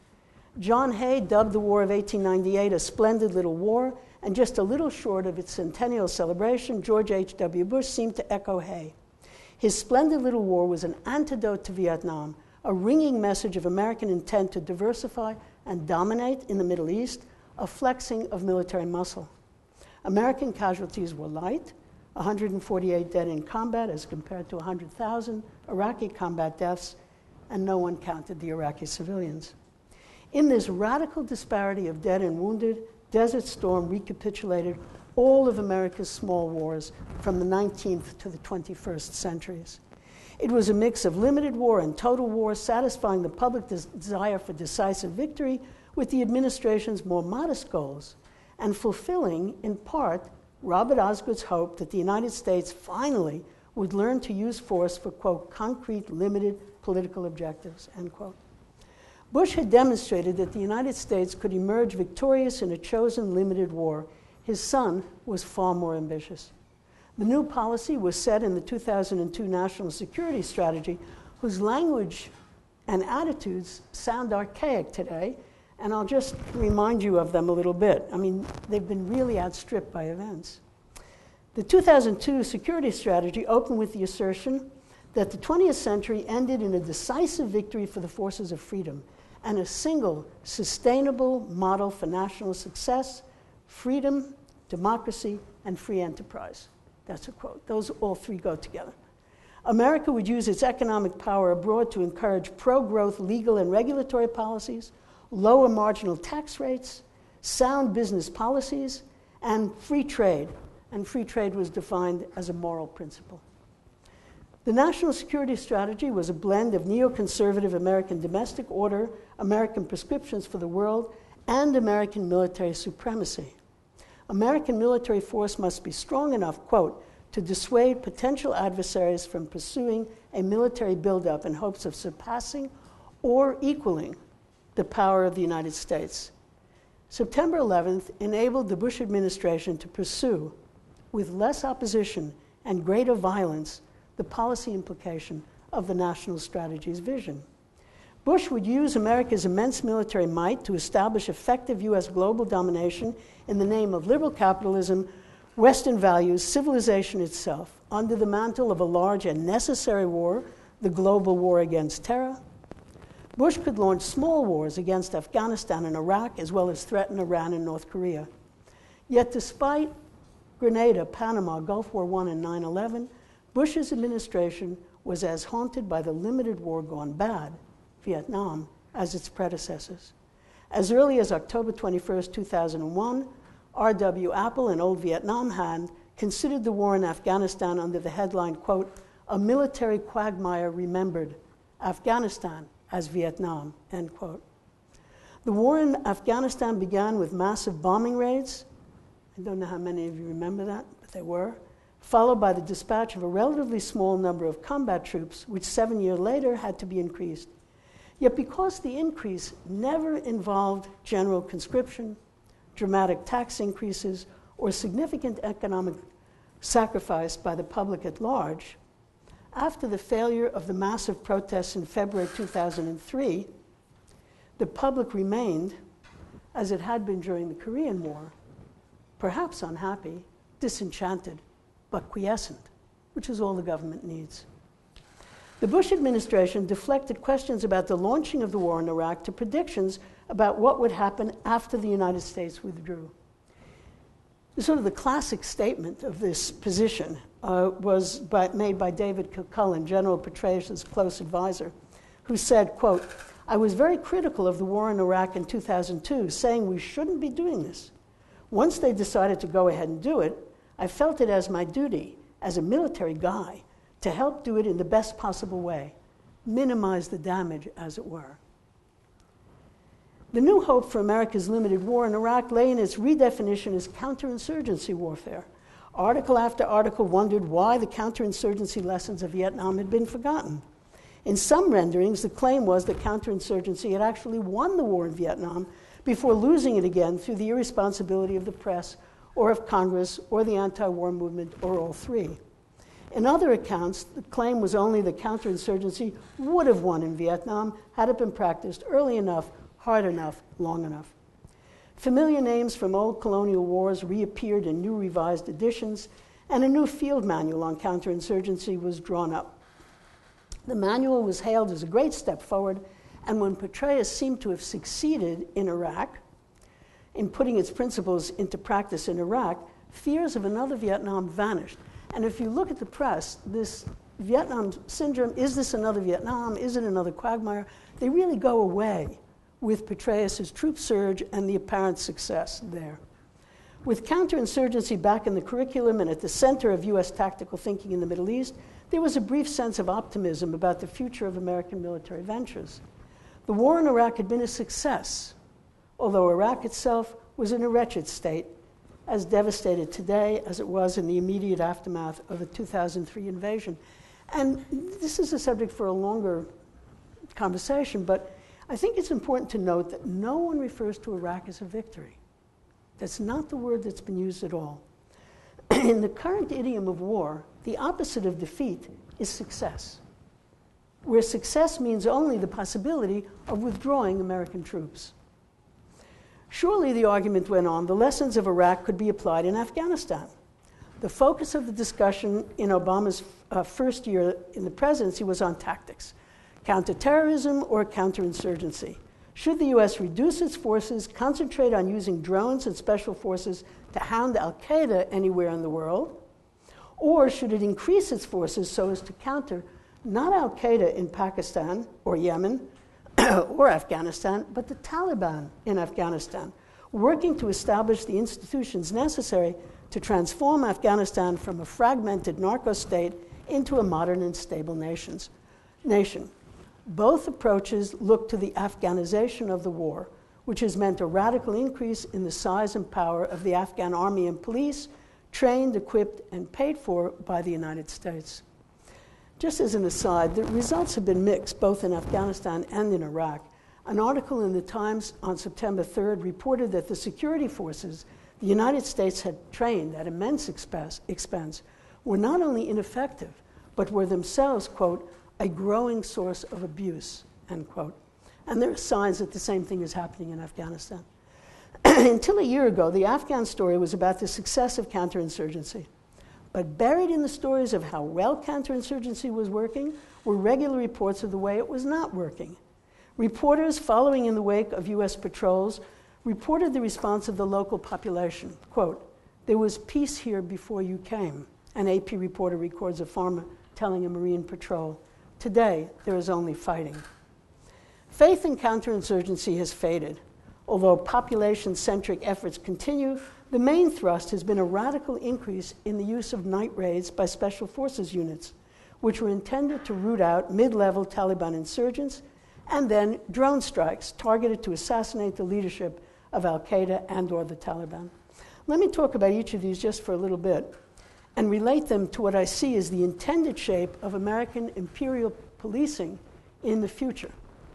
John Hay dubbed the War of eighteen ninety-eight a splendid little war, and just a little short of its centennial celebration, George H W Bush seemed to echo Hay. His splendid little war was an antidote to Vietnam, a ringing message of American intent to diversify and dominate in the Middle East, a flexing of military muscle. American casualties were light, one hundred forty-eight dead in combat as compared to one hundred thousand Iraqi combat deaths, and no one counted the Iraqi civilians. In this radical disparity of dead and wounded, Desert Storm recapitulated all of America's small wars from the nineteenth to the twenty-first centuries. It was a mix of limited war and total war, satisfying the public des- desire for decisive victory with the administration's more modest goals, and fulfilling, in part, Robert Osgood's hope that the United States finally would learn to use force for, quote, concrete, limited political objectives, end quote. Bush had demonstrated that the United States could emerge victorious in a chosen limited war. His son was far more ambitious. The new policy was set in the two thousand two National Security Strategy, whose language and attitudes sound archaic today, and I'll just remind you of them a little bit. I mean, they've been really outstripped by events. The two thousand two Security Strategy opened with the assertion that the twentieth century ended in a decisive victory for the forces of freedom and a single, sustainable model for national success, freedom, democracy, and free enterprise. That's a quote. Those all three go together. America would use its economic power abroad to encourage pro-growth legal and regulatory policies, lower marginal tax rates, sound business policies, and free trade. And free trade was defined as a moral principle. The National Security Strategy was a blend of neoconservative American domestic order, American prescriptions for the world, and American military supremacy. American military force must be strong enough, quote, to dissuade potential adversaries from pursuing a military buildup in hopes of surpassing or equaling the power of the United States. September eleventh enabled the Bush administration to pursue, with less opposition and greater violence, the policy implication of the national strategy's vision. Bush would use America's immense military might to establish effective U S global domination in the name of liberal capitalism, Western values, civilization itself, under the mantle of a large and necessary war, the global war against terror. Bush could launch small wars against Afghanistan and Iraq, as well as threaten Iran and North Korea. Yet despite Grenada, Panama, Gulf War One, and nine eleven, Bush's administration was as haunted by the limited war gone bad, Vietnam, as its predecessors. As early as October twenty-first, two thousand one, R W Apple, an old Vietnam hand, considered the war in Afghanistan under the headline, quote, a military quagmire remembered, Afghanistan as Vietnam, end quote. The war in Afghanistan began with massive bombing raids. I don't know how many of you remember that, but they were. Followed by the dispatch of a relatively small number of combat troops, which seven years later had to be increased. Yet because the increase never involved general conscription, dramatic tax increases, or significant economic sacrifice by the public at large, after the failure of the massive protests in February two thousand three, the public remained, as it had been during the Korean War, perhaps unhappy, disenchanted, but quiescent, which is all the government needs. The Bush administration deflected questions about the launching of the war in Iraq to predictions about what would happen after the United States withdrew. Sort of the classic statement of this position uh, was by, made by David Kilcullen, General Petraeus' close advisor, who said, quote, I was very critical of the war in Iraq in two thousand two, saying we shouldn't be doing this. Once they decided to go ahead and do it, I felt it as my duty, as a military guy, to help do it in the best possible way, minimize the damage, as it were. The new hope for America's limited war in Iraq lay in its redefinition as counterinsurgency warfare. Article after article wondered why the counterinsurgency lessons of Vietnam had been forgotten. In some renderings, the claim was that counterinsurgency had actually won the war in Vietnam before losing it again through the irresponsibility of the press or of Congress or the anti-war movement or all three. In other accounts, the claim was only that counterinsurgency would have won in Vietnam had it been practiced early enough, hard enough, long enough. Familiar names from old colonial wars reappeared in new revised editions, and a new field manual on counterinsurgency was drawn up. The manual was hailed as a great step forward, and when Petraeus seemed to have succeeded in Iraq, in putting its principles into practice in Iraq, fears of another Vietnam vanished. And if you look at the press, this Vietnam syndrome, is this another Vietnam? Is it another quagmire? They really go away with Petraeus' troop surge and the apparent success there. With counterinsurgency back in the curriculum and at the center of U S tactical thinking in the Middle East, there was a brief sense of optimism about the future of American military ventures. The war in Iraq had been a success, although Iraq itself was in a wretched state, as devastated today as it was in the immediate aftermath of the two thousand three invasion. And this is a subject for a longer conversation, but I think it's important to note that no one refers to Iraq as a victory. That's not the word that's been used at all. In the current idiom of war, the opposite of defeat is success, where success means only the possibility of withdrawing American troops. Surely, the argument went on, the lessons of Iraq could be applied in Afghanistan. The focus of the discussion in Obama's uh, first year in the presidency was on tactics. Counterterrorism or counterinsurgency? Should the U S reduce its forces, concentrate on using drones and special forces to hound al-Qaeda anywhere in the world? Or should it increase its forces so as to counter not al-Qaeda in Pakistan or Yemen or Afghanistan, but the Taliban in Afghanistan, working to establish the institutions necessary to transform Afghanistan from a fragmented narco state into a modern and stable nations, nation? Both approaches look to the Afghanization of the war, which has meant a radical increase in the size and power of the Afghan army and police, trained, equipped, and paid for by the United States. Just as an aside, the results have been mixed both in Afghanistan and in Iraq. An article in the Times on September third reported that the security forces the United States had trained at immense expense were not only ineffective, but were themselves, quote, a growing source of abuse, end quote. And there are signs that the same thing is happening in Afghanistan. Until a year ago, the Afghan story was about the success of counterinsurgency. But buried in the stories of how well counterinsurgency was working were regular reports of the way it was not working. Reporters following in the wake of U S patrols reported the response of the local population. Quote, "There was peace here before you came," an A P reporter records a farmer telling a Marine patrol. "Today, there is only fighting." Faith in counterinsurgency has faded. Although population-centric efforts continue, the main thrust has been a radical increase in the use of night raids by special forces units, which were intended to root out mid-level Taliban insurgents, and then drone strikes targeted to assassinate the leadership of al-Qaeda and or the Taliban. Let me talk about each of these just for a little bit and relate them to what I see as the intended shape of American imperial policing in the future.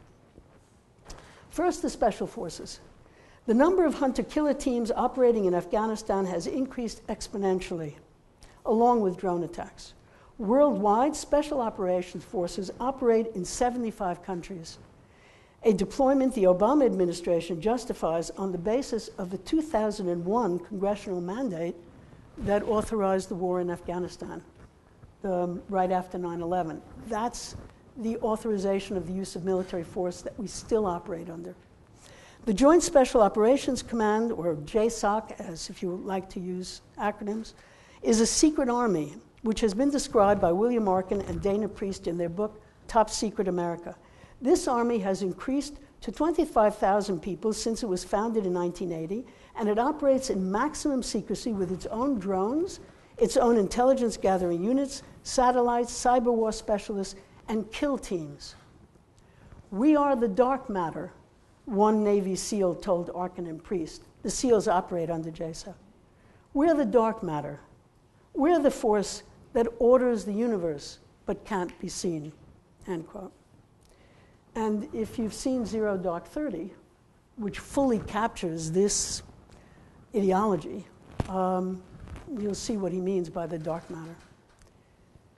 First, the special forces. The number of hunter-killer teams operating in Afghanistan has increased exponentially, along with drone attacks. Worldwide, special operations forces operate in seventy-five countries, a deployment the Obama administration justifies on the basis of the two thousand one congressional mandate that authorized the war in Afghanistan um, right after nine eleven. That's the authorization of the use of military force that we still operate under. The Joint Special Operations Command, or J SOC, as if you like to use acronyms, is a secret army, which has been described by William Arkin and Dana Priest in their book, Top Secret America. This army has increased to twenty-five thousand people since it was founded in nineteen eighty, and it operates in maximum secrecy with its own drones, its own intelligence gathering units, satellites, cyber war specialists, and kill teams. "We are the dark matter," one Navy SEAL told Arkin and Priest. The SEALs operate under J S O C. "We're the dark matter. We're the force that orders the universe but can't be seen," end quote. And if you've seen Zero Dark Thirty, which fully captures this ideology, um, you'll see what he means by the dark matter.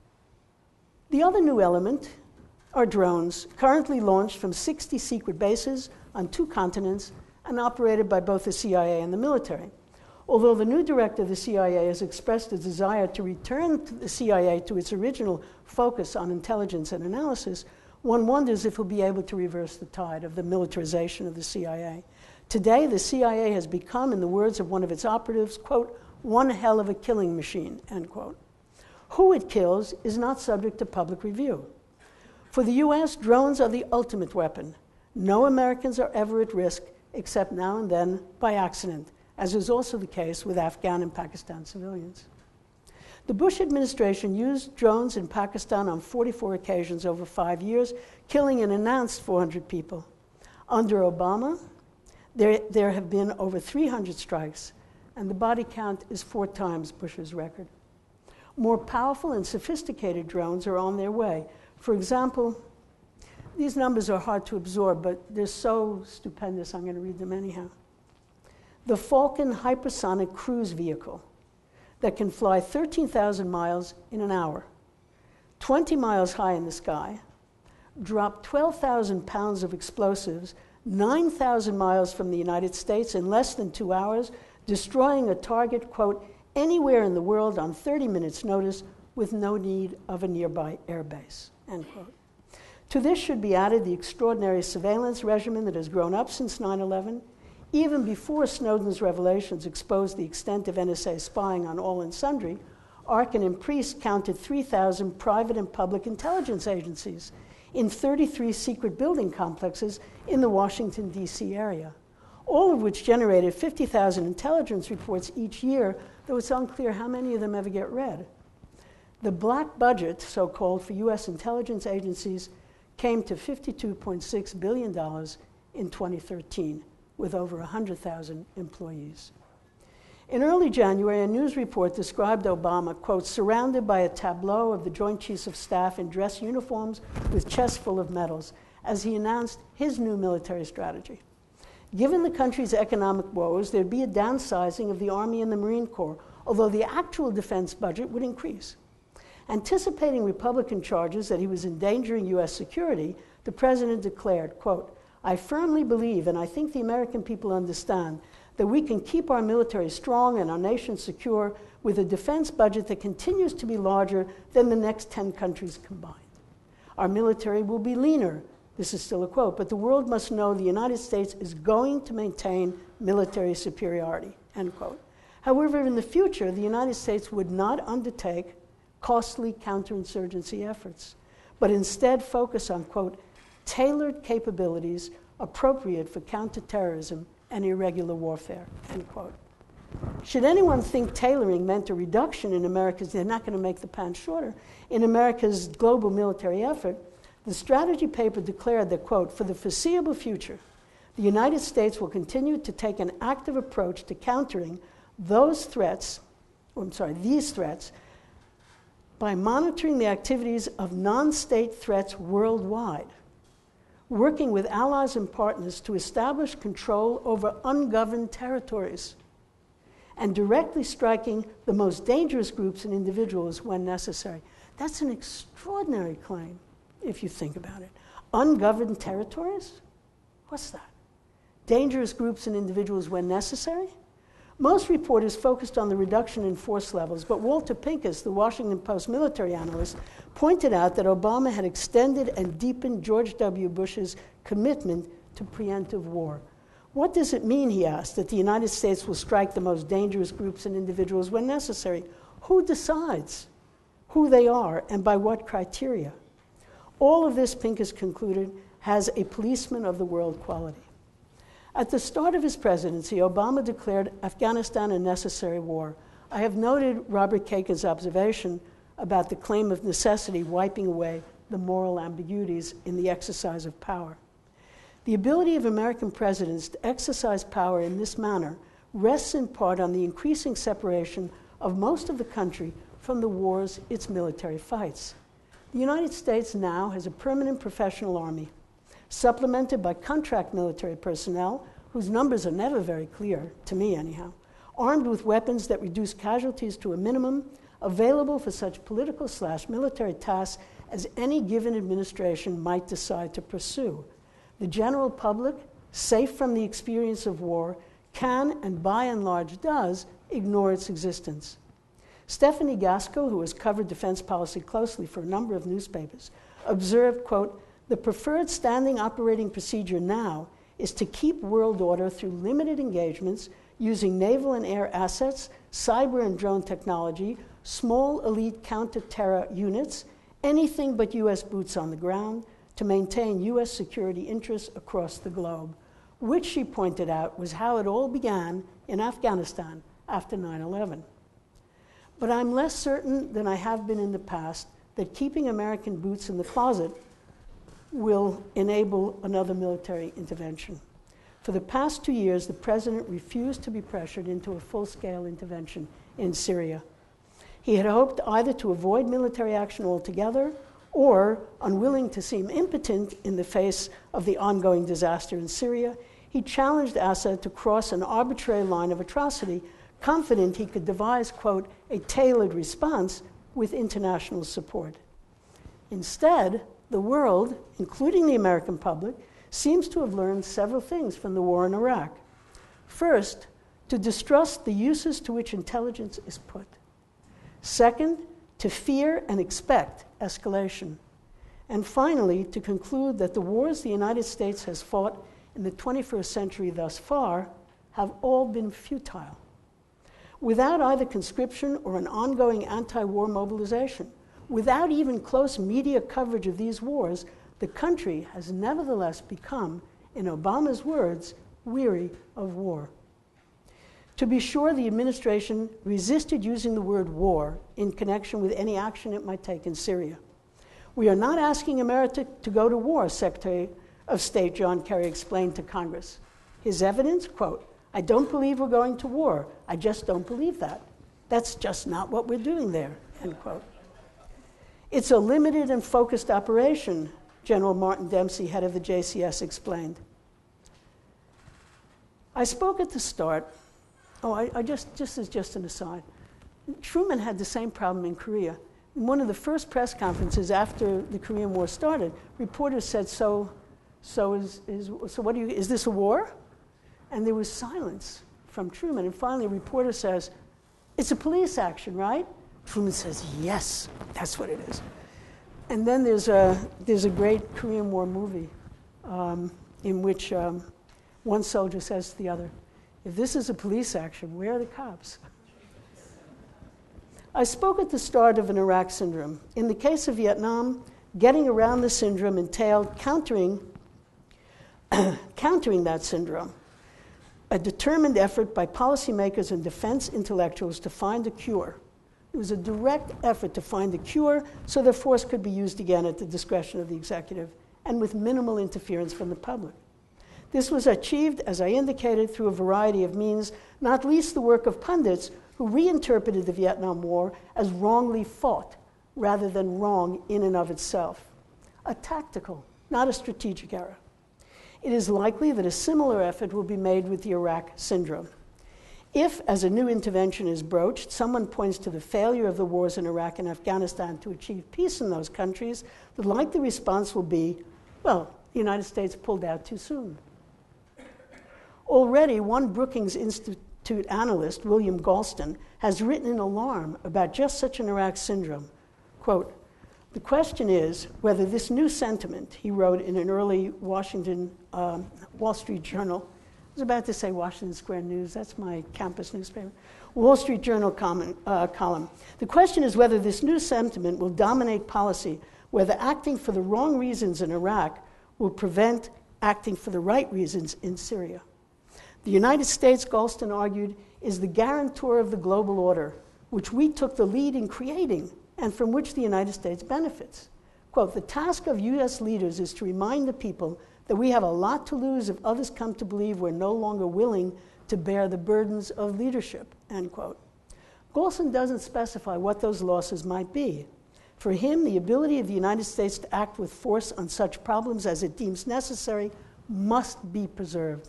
The other new element are drones, currently launched from sixty secret bases on two continents and operated by both the C I A and the military. Although the new director of the C I A has expressed a desire to return to the C I A to its original focus on intelligence and analysis, one wonders if he'll be able to reverse the tide of the militarization of the C I A. Today, the C I A has become, in the words of one of its operatives, quote, one hell of a killing machine, end quote. Who it kills is not subject to public review. For the U S, drones are the ultimate weapon. No Americans are ever at risk, except now and then by accident, as is also the case with Afghan and Pakistan civilians. The Bush administration used drones in Pakistan on forty-four occasions over five years, killing an announced four hundred people. Under Obama, there, there have been over three hundred strikes, and the body count is four times Bush's record. More powerful and sophisticated drones are on their way. For example, these numbers are hard to absorb, but they're so stupendous, I'm going to read them anyhow. The Falcon hypersonic cruise vehicle that can fly thirteen thousand miles in an hour, twenty miles high in the sky, drop twelve thousand pounds of explosives nine thousand miles from the United States in less than two hours, destroying a target, quote, anywhere in the world on thirty minutes notice with no need of a nearby airbase, end quote. To this should be added the extraordinary surveillance regimen that has grown up since nine eleven. Even before Snowden's revelations exposed the extent of N S A spying on all and sundry, Arkin and Priest counted three thousand private and public intelligence agencies in thirty-three secret building complexes in the Washington, D C area, all of which generated fifty thousand intelligence reports each year, though it's unclear how many of them ever get read. The black budget, so-called, for U S intelligence agencies came to fifty-two point six billion dollars in twenty thirteen, with over one hundred thousand employees. In early January, a news report described Obama, quote, surrounded by a tableau of the Joint Chiefs of Staff in dress uniforms with chests full of medals, as he announced his new military strategy. Given the country's economic woes, there'd be a downsizing of the Army and the Marine Corps, although the actual defense budget would increase. Anticipating Republican charges that he was endangering U S security, the president declared, quote, I firmly believe, and I think the American people understand, that we can keep our military strong and our nation secure with a defense budget that continues to be larger than the next ten countries combined. Our military will be leaner, this is still a quote, but the world must know the United States is going to maintain military superiority, end quote. However, in the future, the United States would not undertake costly counterinsurgency efforts, but instead focus on, quote, tailored capabilities appropriate for counterterrorism and irregular warfare, end quote. Should anyone think tailoring meant a reduction in America's, they're not going to make the pants shorter, in America's global military effort, the strategy paper declared that, quote, for the foreseeable future, the United States will continue to take an active approach to countering those threats, oh, I'm sorry, these threats, by monitoring the activities of non-state threats worldwide, working with allies and partners to establish control over ungoverned territories, and directly striking the most dangerous groups and individuals when necessary. That's an extraordinary claim, if you think about it. Ungoverned territories? What's that? Dangerous groups and individuals when necessary? Most reporters focused on the reduction in force levels, but Walter Pincus, the Washington Post military analyst, pointed out that Obama had extended and deepened George W. Bush's commitment to preemptive war. What does it mean, he asked, that the United States will strike the most dangerous groups and individuals when necessary? Who decides who they are and by what criteria? All of this, Pincus concluded, has a policeman of the world quality. At the start of his presidency, Obama declared Afghanistan a necessary war. I have noted Robert Kagan's observation about the claim of necessity wiping away the moral ambiguities in the exercise of power. The ability of American presidents to exercise power in this manner rests in part on the increasing separation of most of the country from the wars its military fights. The United States now has a permanent professional army, supplemented by contract military personnel, whose numbers are never very clear, to me anyhow, armed with weapons that reduce casualties to a minimum, available for such political slash military tasks as any given administration might decide to pursue. The general public, safe from the experience of war, can, and by and large does, ignore its existence. Stephanie Gaskell, who has covered defense policy closely for a number of newspapers, observed, quote, "The preferred standing operating procedure now is to keep world order through limited engagements using naval and air assets, cyber and drone technology, small elite counter-terror units, anything but U S boots on the ground, to maintain U S security interests across the globe," which, she pointed out, was how it all began in Afghanistan after nine eleven. But I'm less certain than I have been in the past that keeping American boots in the closet will enable another military intervention. For the past two years, the president refused to be pressured into a full-scale intervention in Syria. He had hoped either to avoid military action altogether or, unwilling to seem impotent in the face of the ongoing disaster in Syria, he challenged Assad to cross an arbitrary line of atrocity, confident he could devise, quote, "a tailored response with international support." Instead, the world, including the American public, seems to have learned several things from the war in Iraq. First, to distrust the uses to which intelligence is put. Second, to fear and expect escalation. And finally, to conclude that the wars the United States has fought in the twenty-first century thus far have all been futile. Without either conscription or an ongoing anti-war mobilization, without even close media coverage of these wars, the country has nevertheless become, in Obama's words, weary of war. To be sure, the administration resisted using the word war in connection with any action it might take in Syria. "We are not asking America to go to war," Secretary of State John Kerry explained to Congress. His evidence, quote, "I don't believe we're going to war. I just don't believe that. That's just not what we're doing there," end quote. "It's a limited and focused operation," General Martin Dempsey, head of the J C S, explained. I spoke at the start. Oh, I, I just, just as just an aside, Truman had the same problem in Korea. In one of the first press conferences after the Korean War started, reporters said, so, so, is, is, so what do you, is this a war? And there was silence from Truman. And finally, a reporter says, "It's a police action, right?" Truman says, "Yes, that's what it is." And then there's a, there's a great Korean War movie um, in which um, one soldier says to the other, "If this is a police action, where are the cops?" I spoke at the start of an Iraq syndrome. In the case of Vietnam, getting around the syndrome entailed countering, countering that syndrome, a determined effort by policymakers and defense intellectuals to find a cure. It was a direct effort to find a cure so the force could be used again at the discretion of the executive and with minimal interference from the public. This was achieved, as I indicated, through a variety of means, not least the work of pundits who reinterpreted the Vietnam War as wrongly fought rather than wrong in and of itself. A tactical, not a strategic error. It is likely that a similar effort will be made with the Iraq syndrome. If, as a new intervention is broached, someone points to the failure of the wars in Iraq and Afghanistan to achieve peace in those countries, the likely response will be, well, the United States pulled out too soon. Already, one Brookings Institute analyst, William Galston, has written an alarm about just such an Iraq syndrome. Quote, "The question is whether this new sentiment," he wrote in an early Washington, um, Wall Street Journal, I was about to say Washington Square News, that's my campus newspaper, Wall Street Journal comment, uh, column. "The question is whether this new sentiment will dominate policy, whether acting for the wrong reasons in Iraq will prevent acting for the right reasons in Syria. The United States," Galston argued, "is the guarantor of the global order, which we took the lead in creating and from which the United States benefits. Quote, the task of U S leaders is to remind the people that we have a lot to lose if others come to believe we're no longer willing to bear the burdens of leadership," end quote. Galston doesn't specify what those losses might be. For him, the ability of the United States to act with force on such problems as it deems necessary must be preserved.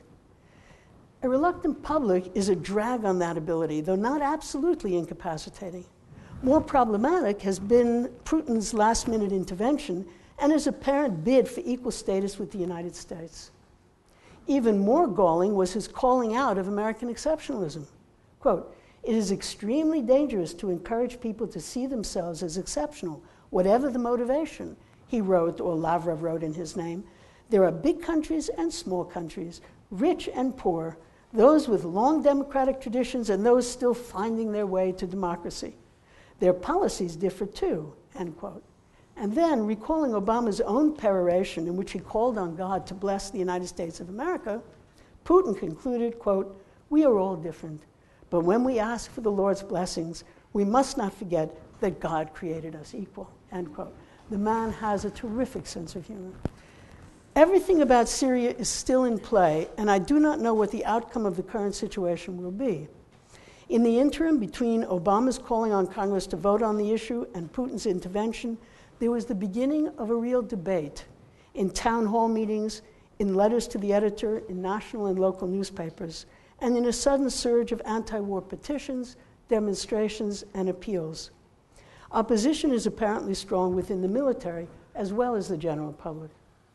A reluctant public is a drag on that ability, though not absolutely incapacitating. More problematic has been Putin's last-minute intervention and his apparent bid for equal status with the United States. Even more galling was his calling out of American exceptionalism. Quote, "It is extremely dangerous to encourage people to see themselves as exceptional, whatever the motivation," he wrote, or Lavrov wrote in his name. "There are big countries and small countries, rich and poor, those with long democratic traditions and those still finding their way to democracy. Their policies differ too," end quote. And then, recalling Obama's own peroration in which he called on God to bless the United States of America, Putin concluded, quote, "We are all different, but when we ask for the Lord's blessings, we must not forget that God created us equal," end quote. The man has a terrific sense of humor. Everything about Syria is still in play, and I do not know what the outcome of the current situation will be. In the interim, between Obama's calling on Congress to vote on the issue and Putin's intervention, there was the beginning of a real debate in town hall meetings, in letters to the editor, in national and local newspapers, and in a sudden surge of anti-war petitions, demonstrations, and appeals. Opposition is apparently strong within the military as well as the general public.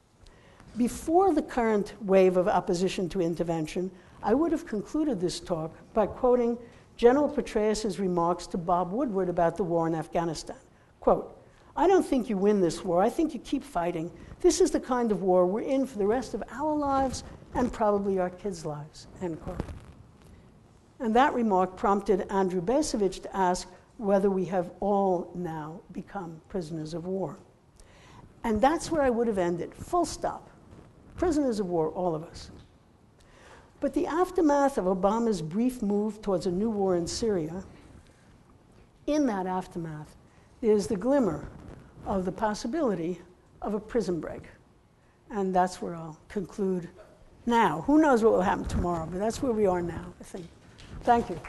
Before the current wave of opposition to intervention, I would have concluded this talk by quoting General Petraeus' remarks to Bob Woodward about the war in Afghanistan. Quote, "I don't think you win this war. I think you keep fighting. This is the kind of war we're in for the rest of our lives and probably our kids' lives," end quote. And that remark prompted Andrew Bacevich to ask whether we have all now become prisoners of war. And that's where I would have ended, full stop. Prisoners of war, all of us. But the aftermath of Obama's brief move towards a new war in Syria, in that aftermath, there's the glimmer of the possibility of a prison break. And that's where I'll conclude now. Who knows what will happen tomorrow, but that's where we are now, I think. Thank you.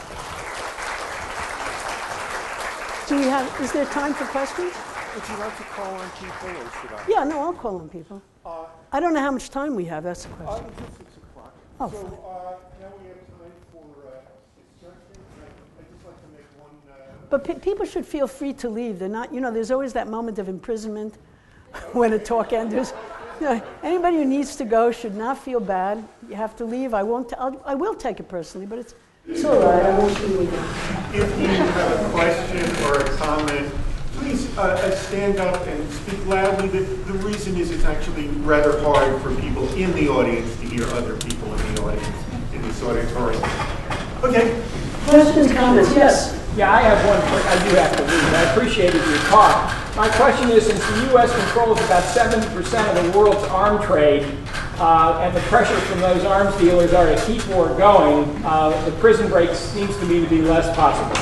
Do we have, is there time for questions? Would you like to call on people, or should I? Yeah, no, I'll call on people. Uh, I don't know how much time we have, that's the uh, question. Until six o'clock. Oh, So, fine. uh, now we have time for uh, discussion. I- I'd just like to make one, uh, But pe- people should feel free to leave. They're not, you know, there's always that moment of imprisonment when a talk ends. You know, anybody who needs to go should not feel bad. You have to leave. I won't. T- I'll, I will take it personally, but it's it's all right. I won't leave. If you have a question or a comment, please uh, uh, stand up and speak loudly. The, the reason is it's actually rather hard for people in the audience to hear other people in the audience, in this auditorium. Okay. Questions, comments? Yes. Yeah, I have one. que- I do have to leave. I appreciated your talk. My question is, since the U S controls about seventy percent of the world's arm trade, uh, and the pressure from those arms dealers are to keep war going, uh, the prison break seems to me to be less possible.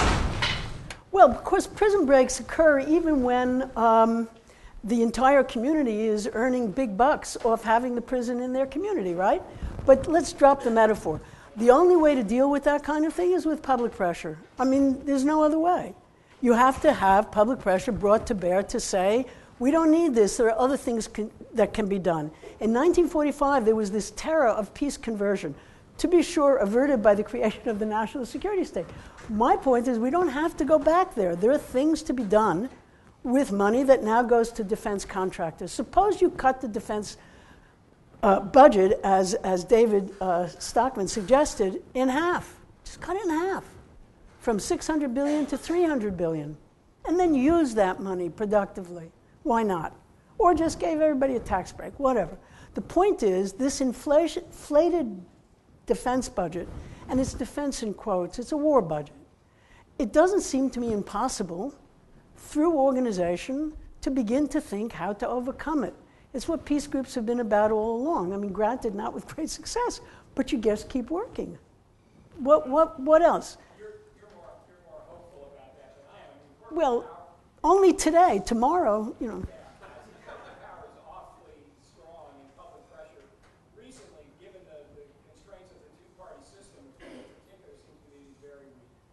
Well, of course, prison breaks occur even when um, the entire community is earning big bucks off having the prison in their community, right? But let's drop the metaphor. The only way to deal with that kind of thing is with public pressure. I mean, there's no other way. You have to have public pressure brought to bear to say, we don't need this, there are other things can, that can be done. In nineteen forty-five, there was this terror of peace conversion, to be sure averted by the creation of the national security state. My point is we don't have to go back there. There are things to be done with money that now goes to defense contractors. Suppose you cut the defense uh, budget, as, as David uh, Stockman suggested, in half. Just cut it in half, from six hundred billion dollars to three hundred billion dollars, and then use that money productively. Why not? Or just gave everybody a tax break, whatever. The point is, this inflation, inflated defense budget, and it's defense in quotes, it's a war budget. It doesn't seem to me impossible, through organization, to begin to think how to overcome it. It's what peace groups have been about all along. I mean, granted, not with great success, but you just keep working. What, what, what else? You're, you're, more, you're more hopeful about that than I am. I mean, Well, only today. Tomorrow, you know. public power is awfully strong in public pressure. Recently, given the, the constraints of the two-party system, in particular, seems to be very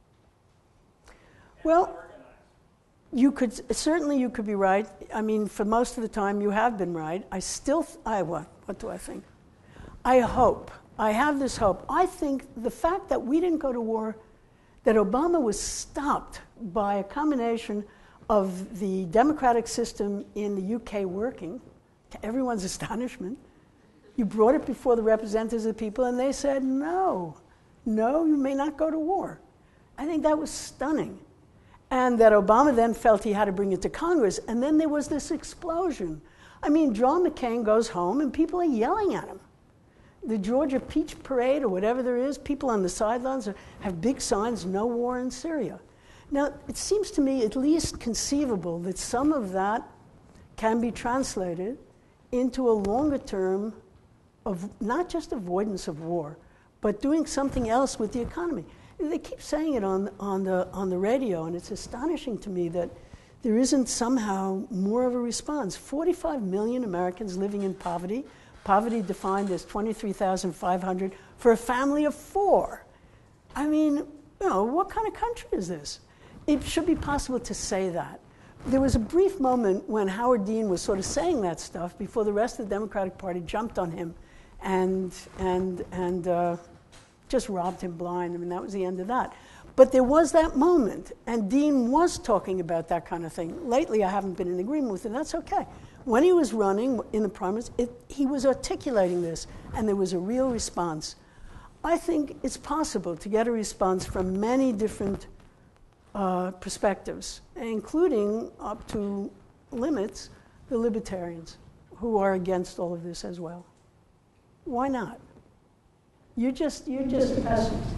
weak. Well, Organized. you could certainly you could be right. I mean, for most of the time, you have been right. I still, th- I what? What do I think? I hope. I have this hope. I think the fact that we didn't go to war, that Obama was stopped by a combination of the democratic system in the U K working, to everyone's astonishment. You brought it before the representatives of the people, and they said, no, no, you may not go to war. I think that was stunning. And that Obama then felt he had to bring it to Congress, and then there was this explosion. I mean, John McCain goes home, and people are yelling at him. The Georgia Peach Parade, or whatever there is, people on the sidelines are, have big signs, no war in Syria. Now, it seems to me at least conceivable that some of that can be translated into a longer term of not just avoidance of war, but doing something else with the economy. They keep saying it on, on, the, on the radio, and it's astonishing to me that there isn't somehow more of a response. forty-five million Americans living in poverty, poverty defined as twenty-three thousand five hundred for a family of four. I mean, you know, what kind of country is this? It should be possible to say that. There was a brief moment when Howard Dean was sort of saying that stuff before the rest of the Democratic Party jumped on him and, and, and uh, just robbed him blind. I mean, that was the end of that. But there was that moment, and Dean was talking about that kind of thing. Lately, I haven't been in agreement with him. That's okay. When he was running in the primaries, it, he was articulating this, and there was a real response. I think it's possible to get a response from many different uh, perspectives, including up to limits, the libertarians, who are against all of this as well. Why not? You're just, you're just a pessimist.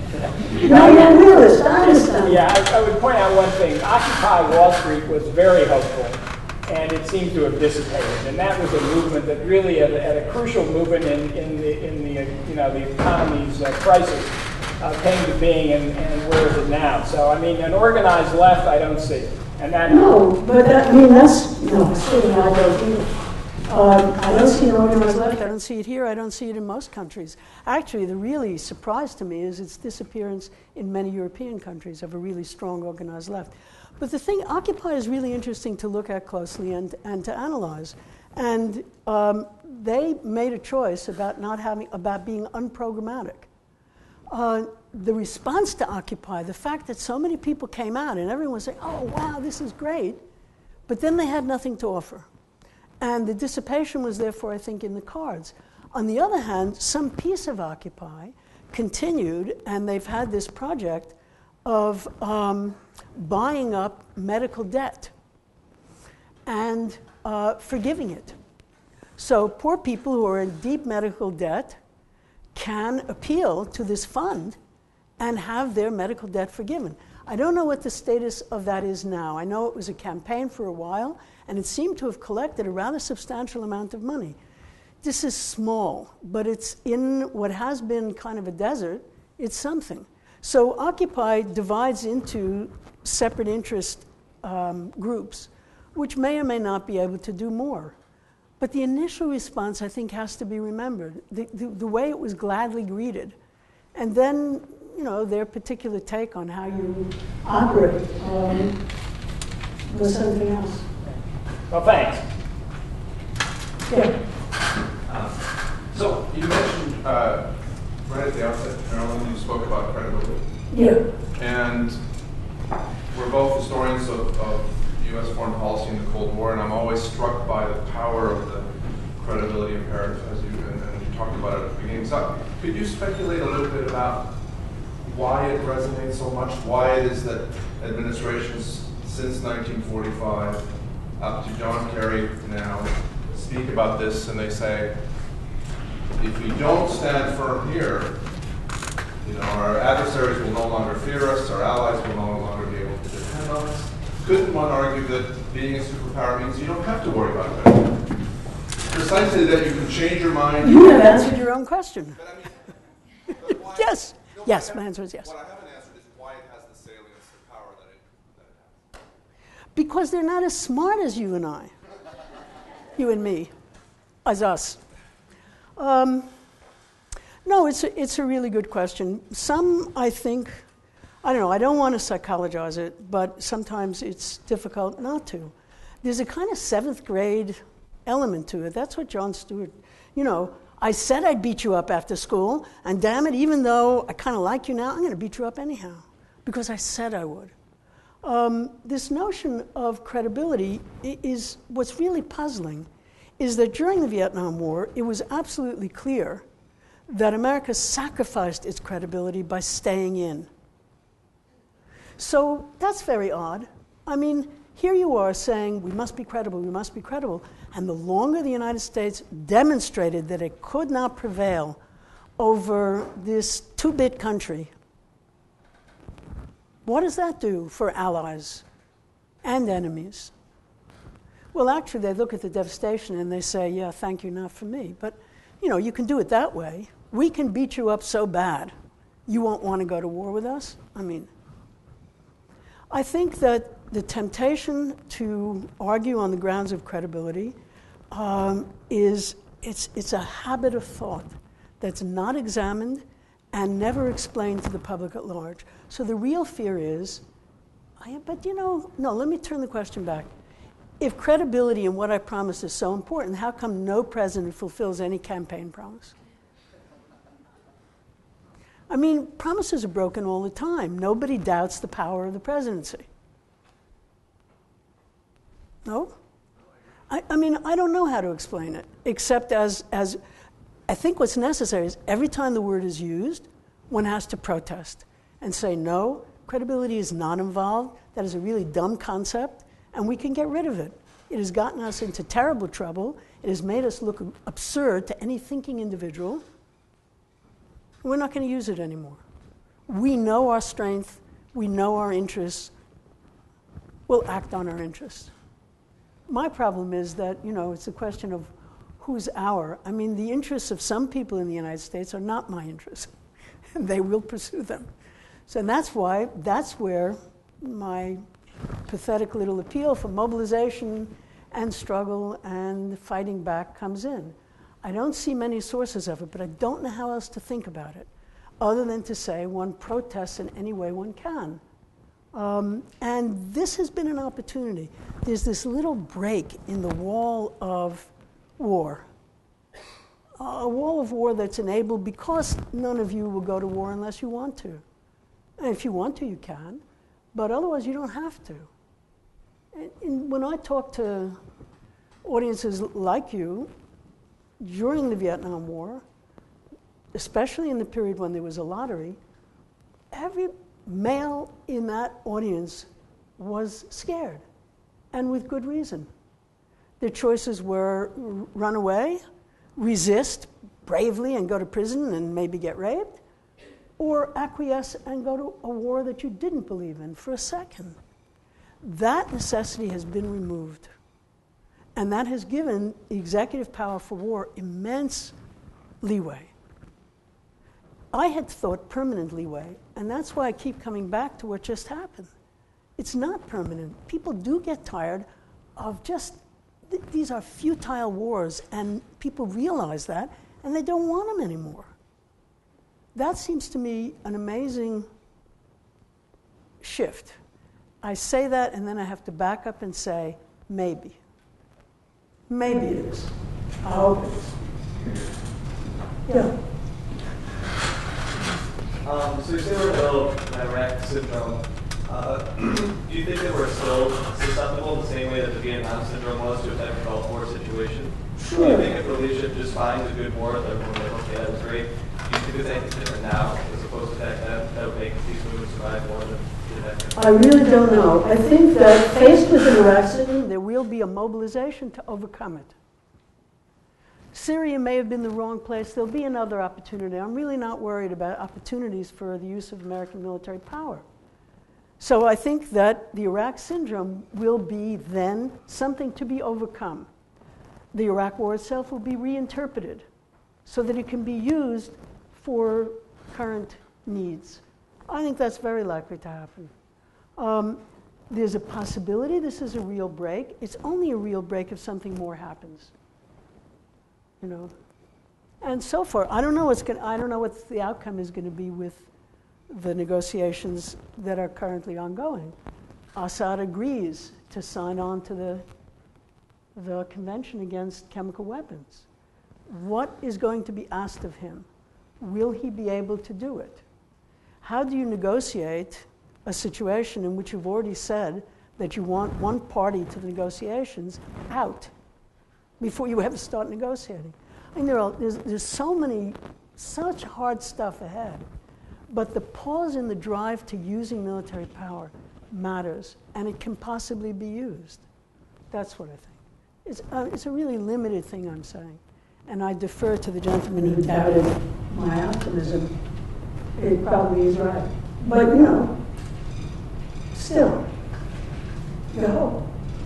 No, you're a realist. I understand. Yeah, I, I would point out one thing. Occupy Wall Street was very hopeful, and it seemed to have dissipated. And that was a movement that really, at a, at a crucial movement in, in the in the you know the economy's uh, crisis, uh, came to being. And, and where is it now? So I mean, an organized left, I don't see. And that no, but that, I mean that's no, certainly I don't either. Um, I don't see an organized left. I don't see it here. I don't see it in most countries. Actually, the really surprise to me is its disappearance in many European countries of a really strong organized left. But the thing, Occupy is really interesting to look at closely and, and to analyze. And um, they made a choice about not having, about being unprogrammatic. Uh, the response to Occupy, the fact that so many people came out and everyone was saying, oh, wow, this is great, but then they had nothing to offer. And the dissipation was therefore, I think, in the cards. On the other hand, some piece of Occupy continued, and they've had this project of um, buying up medical debt and uh, forgiving it. So poor people who are in deep medical debt can appeal to this fund and have their medical debt forgiven. I don't know what the status of that is now. I know it was a campaign for a while, and it seemed to have collected a rather substantial amount of money. This is small, but it's in what has been kind of a desert. It's something. So Occupy divides into separate interest um, groups, which may or may not be able to do more. But the initial response, I think, has to be remembered. The, the, the way it was gladly greeted. And then, you know, their particular take on how you operate um, was something else. Well, thanks. Yeah. Um, so you mentioned uh, right at the outset, Marilyn, you spoke about credibility. Yeah. And we're both historians of, of U S foreign policy in the Cold War, and I'm always struck by the power of the credibility imperative, as you, and, and you talked about it at the beginning. So could you speculate a little bit about why it resonates so much, why it is that administrations since nineteen forty-five up to John Kerry now speak about this, and they say, if we don't stand firm here, you know, our adversaries will no longer fear us, our allies will no longer be able to depend on us. Couldn't one argue that being a superpower means you don't have to worry about it? Precisely that you can change your mind. You have answered your own question. But I mean, but why, Yes. no, Yes, what my I answer is yes. What I haven't answered is why it has the salience, the power that it, that it has. Because they're not as smart as you and I. You and me. As us. Um, no, it's a, it's a really good question. Some, I think, I don't know, I don't want to psychologize it, but sometimes it's difficult not to. There's a kind of seventh grade element to it. That's what Jon Stewart, you know, I said I'd beat you up after school, and damn it, even though I kind of like you now, I'm going to beat you up anyhow. because I said I would. Um, this notion of credibility is what's really puzzling, is that during the Vietnam War, it was absolutely clear that America sacrificed its credibility by staying in. So that's very odd. I mean, here you are saying, we must be credible, we must be credible, and the longer the United States demonstrated that it could not prevail over this two-bit country, what does that do for allies and enemies? Well, actually, they look at the devastation and they say, yeah, thank you, not for me. But, you know, you can do it that way. We can beat you up so bad, you won't want to go to war with us? I mean, I think that the temptation to argue on the grounds of credibility um, is, it's, it's a habit of thought that's not examined and never explained to the public at large. So the real fear is, I, but you know, no, let me turn the question back. If credibility in what I promise is so important, how come no president fulfills any campaign promise? I mean, promises are broken all the time. Nobody doubts the power of the presidency. No? I, I mean, I don't know how to explain it, except as, as I think what's necessary is every time the word is used, one has to protest and say, no, credibility is not involved. That is a really dumb concept, and we can get rid of it. It has gotten us into terrible trouble. It has made us look absurd to any thinking individual. We're not going to use it anymore. We know our strength. We know our interests. We'll act on our interests. My problem is that, you know, it's a question of who's our. I mean, the interests of some people in the United States are not my interests, and they will pursue them. So that's why, that's where my pathetic little appeal for mobilization and struggle and fighting back comes in. I don't see many sources of it, but I don't know how else to think about it, other than to say one protests in any way one can. Um, and this has been an opportunity. There's this little break in the wall of war, a wall of war that's enabled because none of you will go to war unless you want to. And if you want to, you can, but otherwise you don't have to. And, and when I talk to audiences like you during the Vietnam War, especially in the period when there was a lottery, every male in that audience was scared, and with good reason. Their choices were run away, resist bravely and go to prison and maybe get raped, or acquiesce and go to a war that you didn't believe in for a second. That necessity has been removed, and that has given the executive power for war immense leeway. I had thought permanent leeway, and that's why I keep coming back to what just happened. It's not permanent. People do get tired of just, th- these are futile wars, and people realize that, and they don't want them anymore. That seems to me an amazing shift. I say that, and then I have to back up and say, maybe. Maybe it is. I hope it is. Yeah. Um, so you say we're ill of Iraq syndrome. Uh, do you think that we're still susceptible in the same way that the Vietnam syndrome was to a type of Gulf War situation? Sure. Do you think if the leadership just finds a good war that everyone's like, okay, that was great, do you think there's anything different now as opposed to back then that would make these movements survive more than did I really don't know. I think that faced with an Iraq syndrome, there will be a mobilization to overcome it. Syria may have been the wrong place. There'll be another opportunity. I'm really not worried about opportunities for the use of American military power. So I think that the Iraq syndrome will be then something to be overcome. The Iraq war itself will be reinterpreted so that it can be used for current needs. I think that's very likely to happen. Um, there's a possibility this is a real break. It's only a real break if something more happens. You know, and so far, I don't know what's going. I don't know what the outcome is going to be with the negotiations that are currently ongoing. Assad agrees to sign on to the the Convention Against Chemical Weapons. What is going to be asked of him? Will he be able to do it? How do you negotiate a situation in which you've already said that you want one party to the negotiations out before you ever start negotiating. I mean, there are, there's, there's so many, such hard stuff ahead. But the pause in the drive to using military power matters, and it can possibly be used. That's what I think. It's, uh, it's a really limited thing I'm saying. And I defer to the gentleman who doubted my optimism. It probably is right. But, you know, still, you hope.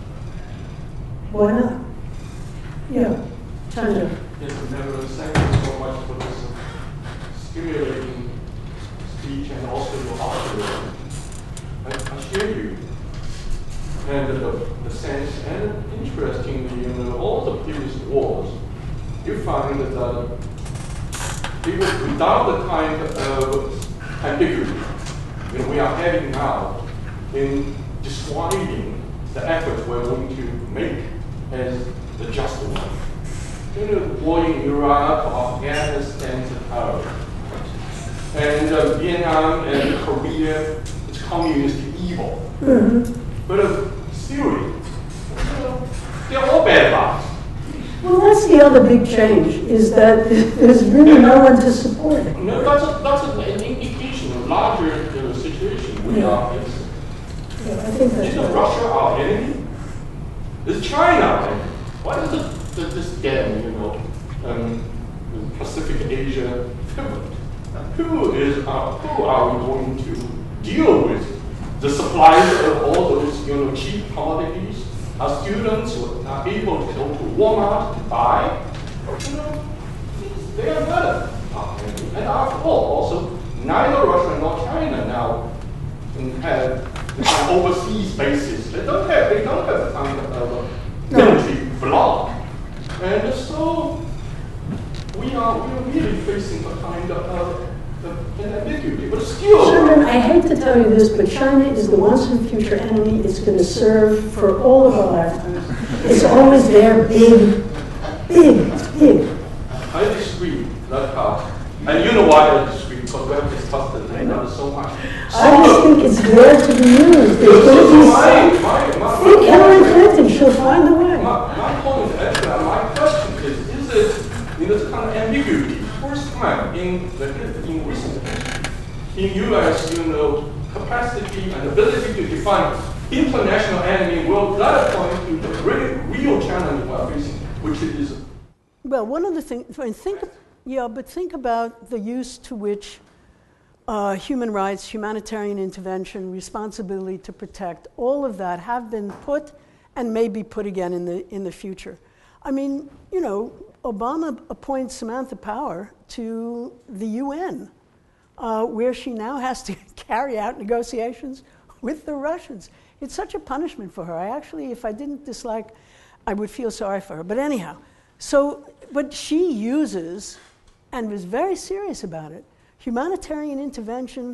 Why not? Yeah, Chandra. Yes, Neville, thank you so much for this stimulating speech and also your optimism. I, I share you. And the, the sense and interestingly, you know, all the previous wars, you find that uh, even without the kind of ambiguity, you know, we are heading now in describing the efforts we're going to make as the just one. You know, war in Iraq, Afghanistan, uh, and uh, Vietnam and Korea, it's communist evil. Mm-hmm. But uh, Syria, you know, they're all bad guys. Well, that's the other big change, is that there's really no one to support it. No, that's, a, that's an indication of larger you know, situation we Yeah. are facing. Yeah, I think that's Isn't right. Russia our enemy? Is China our enemy? What is it, the, this damn, you know, um, Pacific Asia pivot? Who is our, who are we going to deal with? The suppliers of all those, you know, cheap commodities? Our students who are able to go to Walmart to buy? You know, they are not our enemy. And after all, also, neither Russia nor China now have an overseas basis. They don't have, they don't have a kind of uh, military bloc. And so we are, we are really facing a kind of uh, an ambiguity, but still. Sherman, I hate to tell you this, but China is the once and future enemy. It's going to serve for all of our lifetimes. It's always there, big, big, big. I disagree that part. And you know why I disagree, because we have discussed it together so much. I just think it's there to be used. There's going to be my, some. my, my, Think Hillary my, Clinton, she'll find a way. my, my point, actually, my question is, is it in this kind of ambiguity, first time in the in recent history, in U S, you know, capacity and ability to define international enemy will that point to the really real challenge we are facing, which is. Well, one of the things, I mean, think, yeah, but think about the use to which uh, human rights, humanitarian intervention, responsibility to protect, all of that have been put and may be put again in the in the future. I mean, you know, Obama appoints Samantha Power to the U N, uh, where she now has to carry out negotiations with the Russians. It's such a punishment for her. I actually, if I didn't dislike, I would feel sorry for her. But anyhow, so, but she uses, and was very serious about it, humanitarian intervention,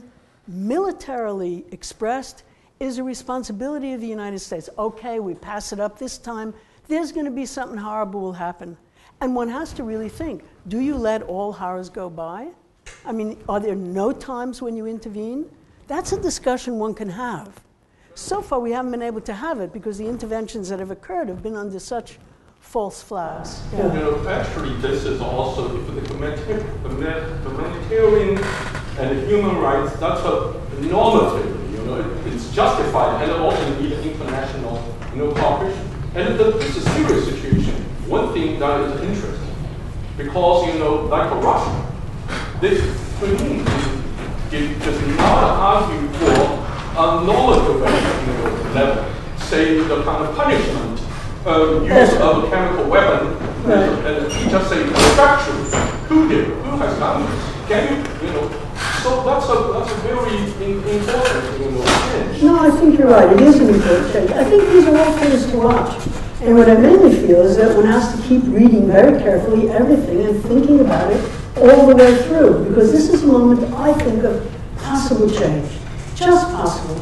militarily expressed, is a responsibility of the United States. Okay, we pass it up this time. There's going to be something horrible will happen. And one has to really think, do you let all horrors go by? I mean, are there no times when you intervene? That's a discussion one can have. So far, we haven't been able to have it because the interventions that have occurred have been under such false flags. You know, actually, this is also if the humanitarian, humanitarian and human rights. That's a normative. You know, it's justified, and it also needs international, you know, cooperation. And the, it's a serious situation. One thing that is interesting, because you know, like Russia, this community it does not argue for a normative you know, level, say the kind of punishment. Uh, use of a chemical weapon, right. and he just say factual. Who did? Who has done this? Can you, you know? So that's a that's a very in, important, you know, change. No, I think you're right. It is an important change. I think these are all things to watch. And what I mainly feel is that one has to keep reading very carefully everything and thinking about it all the way through, because this is a moment, I think, of possible change, just possible.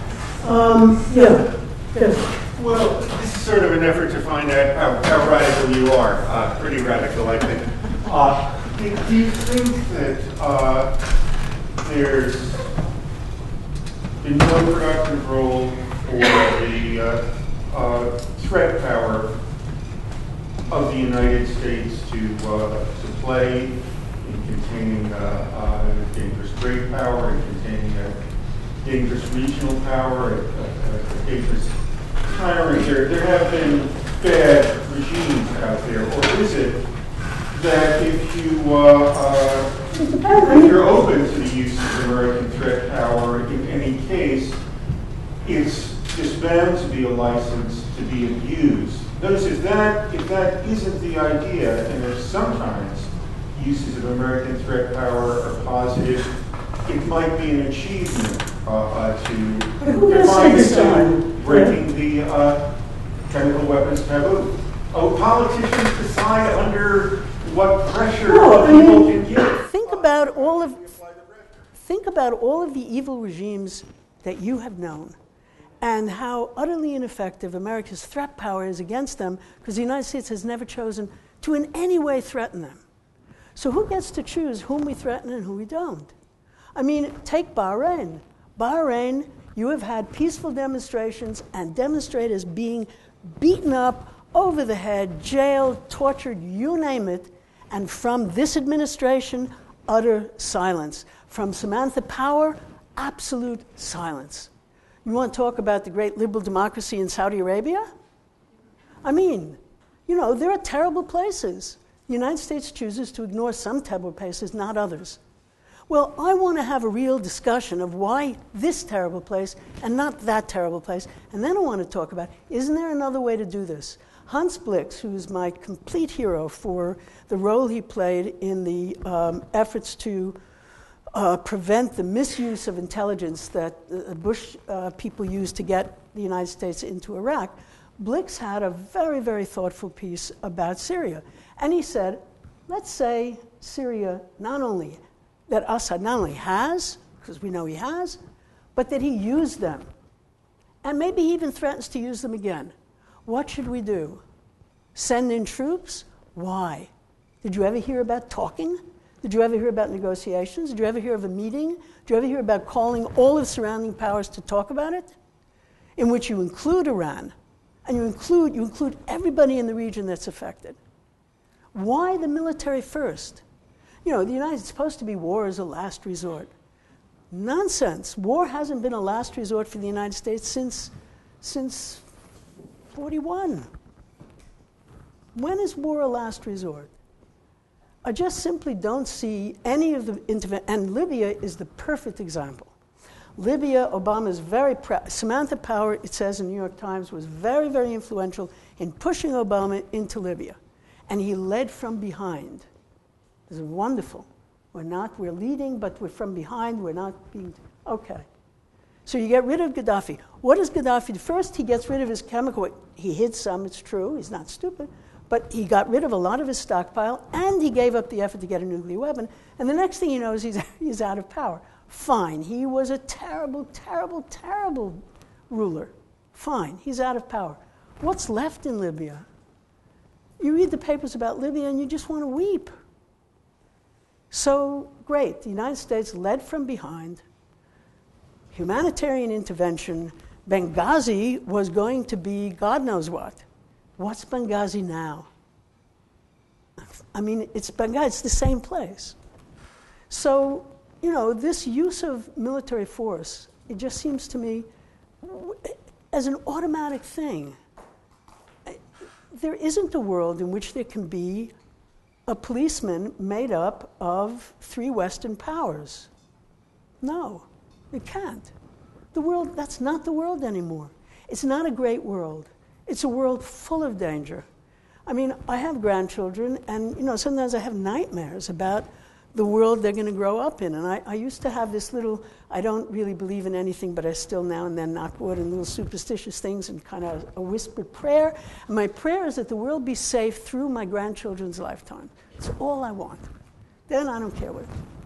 Um, yeah. yeah. Well, this is sort of an effort to find out how, how radical you are. Uh, pretty radical, I think. Uh, do, do you think that uh, there's been no productive role for the uh, uh, threat power of the United States to, uh, to play in containing uh, uh, dangerous great power, in containing uh, dangerous regional power, uh, uh, dangerous tyrant. There, there have been bad regimes out there, or is it that if you uh, uh, if you're open to the use of American threat power in any case, it's just bound to be a license to be abused. Notice if that if that isn't the idea, and if sometimes uses of American threat power are positive, it might be an achievement uh, uh, to who has to decide? breaking the uh, chemical weapons taboo. Oh, politicians decide under what pressure No, I people mean, can give. think about all of think about all of the evil regimes that you have known, and how utterly ineffective America's threat power is against them, because the United States has never chosen to in any way threaten them. So who gets to choose whom we threaten and who we don't? I mean, take Bahrain. Bahrain, you have had peaceful demonstrations and demonstrators being beaten up over the head, jailed, tortured, you name it, and from this administration, utter silence. From Samantha Power, absolute silence. You want to talk about the great liberal democracy in Saudi Arabia? I mean, you know, there are terrible places. The United States chooses to ignore some terrible places, not others. Well, I want to have a real discussion of why this terrible place and not that terrible place. And then I want to talk about, isn't there another way to do this? Hans Blix, who's my complete hero for the role he played in the um, efforts to uh, prevent the misuse of intelligence that the Bush uh, people used to get the United States into Iraq, Blix had a very, very thoughtful piece about Syria. And he said, let's say Syria not only, that Assad not only has, because we know he has, but that he used them. And maybe he even threatens to use them again. What should we do? Send in troops? Why? Did you ever hear about talking? Did you ever hear about negotiations? Did you ever hear of a meeting? Did you ever hear about calling all of the surrounding powers to talk about it? In which you include Iran, and you include, you include everybody in the region that's affected. Why the military first? You know, the United States is supposed to be war as a last resort. Nonsense. War hasn't been a last resort for the United States since, since forty-one. When is war a last resort? I just simply don't see any of the intervention, and Libya is the perfect example. Libya, Obama is very proud. Samantha Power, it says in the New York Times, was very, very influential in pushing Obama into Libya. And he led from behind. This is wonderful. We're not, we're leading, but we're from behind, we're not being, okay. So you get rid of Gaddafi. What does Gaddafi do? First, he gets rid of his chemical, he hid some, it's true, he's not stupid, but he got rid of a lot of his stockpile, and he gave up the effort to get a nuclear weapon, and the next thing he knows, he's, he's out of power. Fine, he was a terrible, terrible, terrible ruler. Fine, he's out of power. What's left in Libya? You read the papers about Libya and you just want to weep. So, great, the United States led from behind, humanitarian intervention. Benghazi was going to be God knows what. What's Benghazi now? I mean, it's Benghazi, it's the same place. So, you know, this use of military force, it just seems to me as an automatic thing. There isn't a world in which there can be a policeman made up of three Western powers. No, it can't. The world, that's not the world anymore. It's not a great world. It's a world full of danger. I mean, I have grandchildren, and you know, sometimes I have nightmares about the world they're going to grow up in. And I, I used to have this little, I don't really believe in anything, but I still now and then knock wood and little superstitious things and kind of a whispered prayer. And my prayer is that the world be safe through my grandchildren's lifetime. It's all I want. Then I don't care what.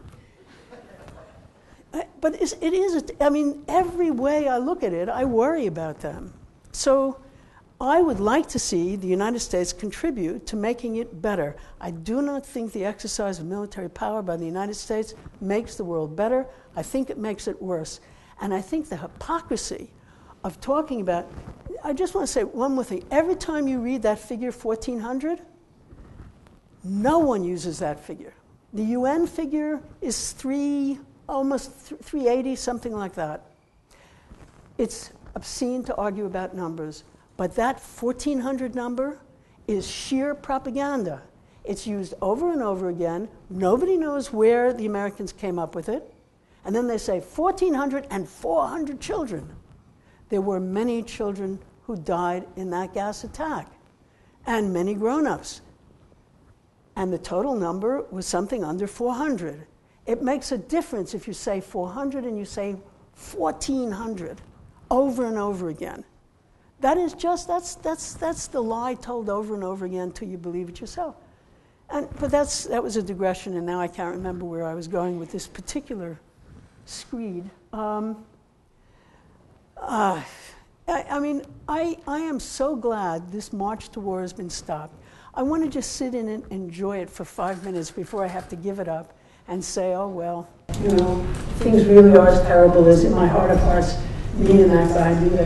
I, but it's, it is, a, I mean, every way I look at it, I worry about them. So I would like to see the United States contribute to making it better. I do not think the exercise of military power by the United States makes the world better. I think it makes it worse. And I think the hypocrisy of talking about, I just want to say one more thing. Every time you read that figure, fourteen hundred, no one uses that figure. The U N figure is three, almost three eighty, something like that. It's obscene to argue about numbers, but that fourteen hundred number is sheer propaganda. It's used over and over again. Nobody knows where the Americans came up with it. And then they say fourteen hundred and four hundred children. There were many children who died in that gas attack, and many grown-ups. And the total number was something under four hundred. It makes a difference if you say four hundred and you say fourteen hundred over and over again. That is just, that's, that's, that's the lie told over and over again until you believe it yourself. And, but that's, that was a digression, and now I can't remember where I was going with this particular screed. Um, uh, I, I mean, I, I am so glad this march to war has been stopped. I want to just sit in and enjoy it for five minutes before I have to give it up and say, oh, well, you know, things really are as terrible as in my heart of hearts, me and that guy do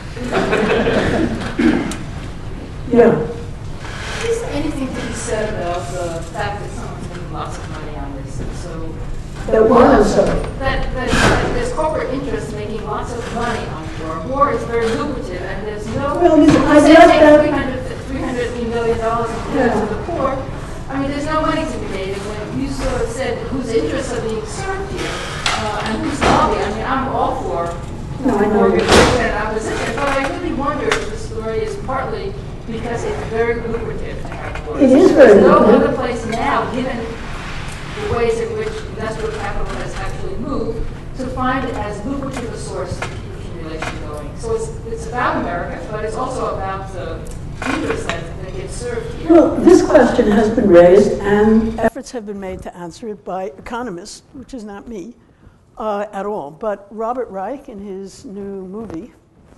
that. Yeah. Is there anything to be said about the fact that someone's making lots of money on this? So That was so. that, that, that there's corporate interests making lots of money on war. War is very lucrative, and there's no. Well, this- I say love take that- three hundred, three hundred million dollars and give it to the poor. I mean, there's no money to be made. And when you sort of said whose interests are being served here uh, and whose lobby, I mean, I'm all for No, I know. organization and opposition, but I really wonder if the story is partly because it's very lucrative to have wars. It is very There's no lucrative. other place now, given the ways in which industrial capital has actually moved, to find it as lucrative a source to keep accumulation going. So it's, it's about America, but it's also about the interests that, that get served here. Well, this question has been raised, and efforts have been made to answer it by economists, which is not me uh, at all, but Robert Reich in his new movie.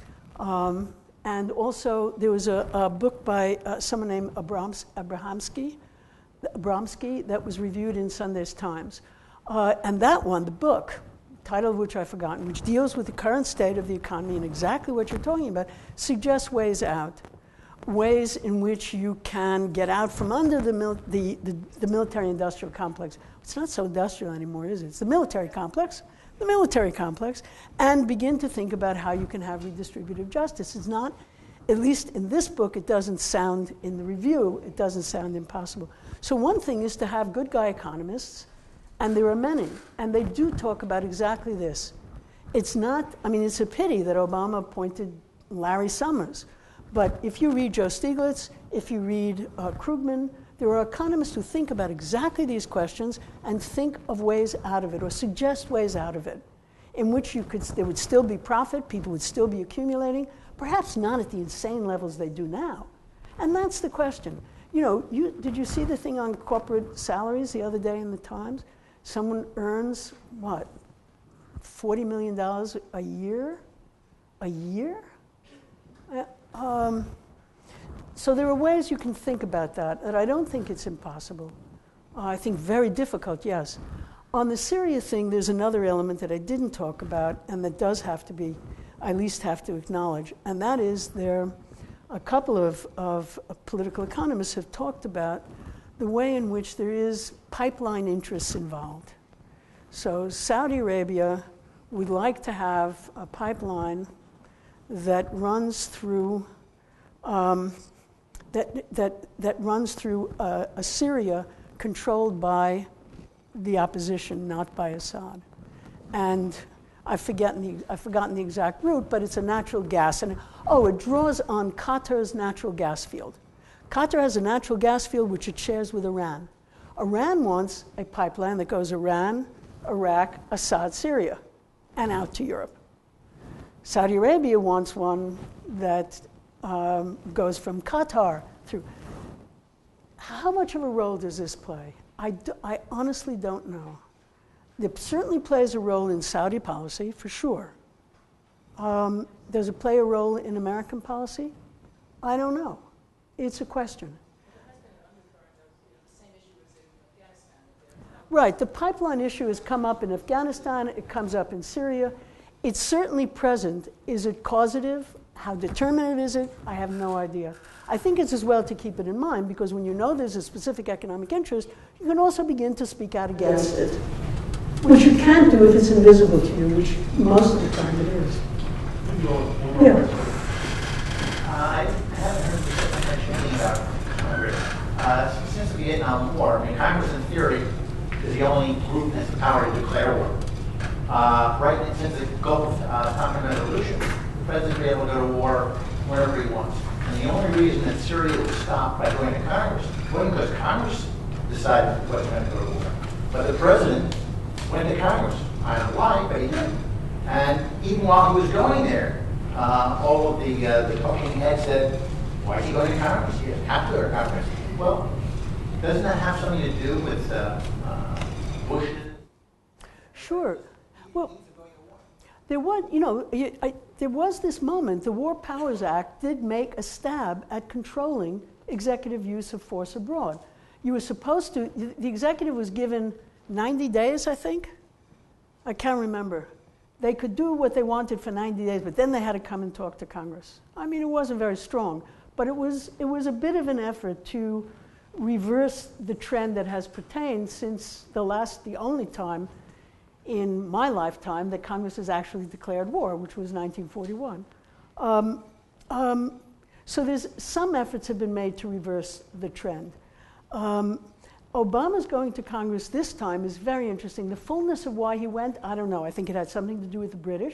Um, and also, there was a, a book by uh, someone named Abrams, Abrahamsky, Abramsky that was reviewed in Sunday's Times. Uh, and that one, the book, title of which I've forgotten, which deals with the current state of the economy and exactly what you're talking about, suggests ways out, ways in which you can get out from under the, mil- the, the, the military-industrial complex. It's not so industrial anymore, is it? It's the military complex, the military complex, and begin to think about how you can have redistributive justice. It's not, at least in this book, it doesn't sound, in the review, it doesn't sound impossible. So one thing is to have good guy economists, and there are many, and they do talk about exactly this. It's not, I mean, it's a pity that Obama appointed Larry Summers, but if you read Joe Stiglitz, if you read uh, Krugman, there are economists who think about exactly these questions and think of ways out of it, or suggest ways out of it, in which you could, there would still be profit, people would still be accumulating, perhaps not at the insane levels they do now. And that's the question. You know, you, did you see the thing on corporate salaries the other day in the Times? Someone earns, what, forty million dollars a year? A year? Uh, um, so there are ways you can think about that, and I don't think it's impossible. Uh, I think very difficult, yes. On the Syria thing, there's another element that I didn't talk about, and that does have to be, I at least have to acknowledge, and that is there, a couple of, of political economists have talked about the way in which there is pipeline interests involved. So Saudi Arabia would like to have a pipeline that runs through um, that that that runs through uh, a Syria controlled by the opposition, not by Assad. And I've forgotten the I've forgotten the exact route, but it's a natural gas, and oh, it draws on Qatar's natural gas field. Qatar has a natural gas field which it shares with Iran. Iran wants a pipeline that goes Iran, Iraq, Assad, Syria, and out to Europe. Saudi Arabia wants one that um, goes from Qatar through. How much of a role does this play? I, do, I honestly don't know. It certainly plays a role in Saudi policy, for sure. Um, does it play a role in American policy? I don't know. It's a question. Right, the pipeline issue has come up in Afghanistan, it comes up in Syria. It's certainly present. Is it causative? How determinative is it? I have no idea. I think it's as well to keep it in mind, because when you know there's a specific economic interest, you can also begin to speak out against it, which you can't do if it's invisible to you, which most of the time it is. Yeah. Uh, I haven't heard you mention anything about Congress. Uh, since the Vietnam War, I mean, Congress in theory is the only group that has the power to declare war. Uh, right since the Gulf uh, Tonkin Resolution, the president will be able to go to war wherever he wants. And the only reason that Syria was stopped by going to Congress wasn't because Congress decided it wasn't going to go to war, but the president went to Congress. I don't know why, but he did. And even while he was going there, uh, all of the uh, the talking heads said, "Why is he going to Congress? He doesn't have to go to Congress." Well, doesn't that have something to do with uh, uh, Bush? Sure. Well, there was, you know, I, there was this moment. The War Powers Act did make a stab at controlling executive use of force abroad. You were supposed to. The executive was given ninety days, I think. I can't remember. They could do what they wanted for ninety days, but then they had to come and talk to Congress. I mean, it wasn't very strong, but it was it was a bit of an effort to reverse the trend that has pertained since the last, the only time in my lifetime that Congress has actually declared war, which was nineteen forty-one. Um, um, so there's some efforts have been made to reverse the trend. Um, Obama's going to Congress this time is very interesting. The fullness of why he went, I don't know. I think it had something to do with the British.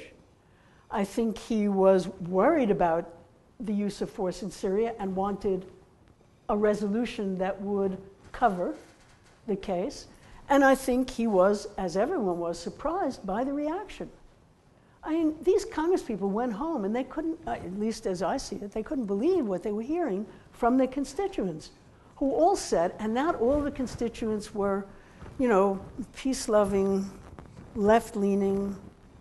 I think he was worried about the use of force in Syria and wanted a resolution that would cover the case. And I think he was, as everyone was, surprised by the reaction. I mean, these Congress people went home and they couldn't, at least as I see it, they couldn't believe what they were hearing from their constituents, who all said, and not all the constituents were, you know, peace-loving, left-leaning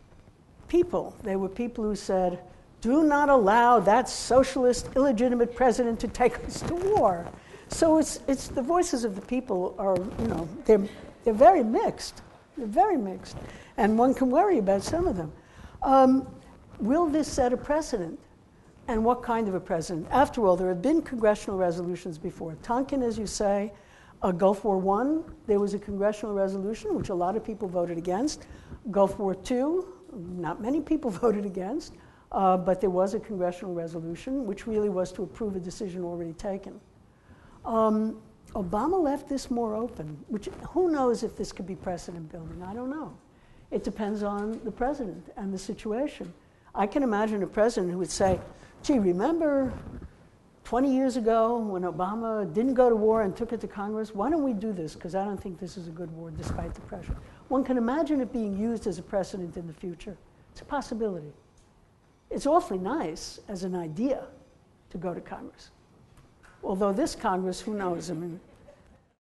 people. They were people who said, do not allow that socialist, illegitimate president to take us to war. So it's, it's the voices of the people are, you know, they're, they're very mixed. They're very mixed. And one can worry about some of them. Um, will this set a precedent? And what kind of a precedent? After all, there have been congressional resolutions before. Tonkin, as you say, uh, Gulf War One, there was a congressional resolution, which a lot of people voted against. Gulf War Two, not many people voted against, uh, but there was a congressional resolution, which really was to approve a decision already taken. Um, Obama left this more open, which who knows if this could be precedent building? I don't know. It depends on the president and the situation. I can imagine a president who would say, gee, remember twenty years ago when Obama didn't go to war and took it to Congress? Why don't we do this? Because I don't think this is a good war despite the pressure. One can imagine it being used as a precedent in the future. It's a possibility. It's awfully nice as an idea to go to Congress. Although this Congress, who knows? I mean,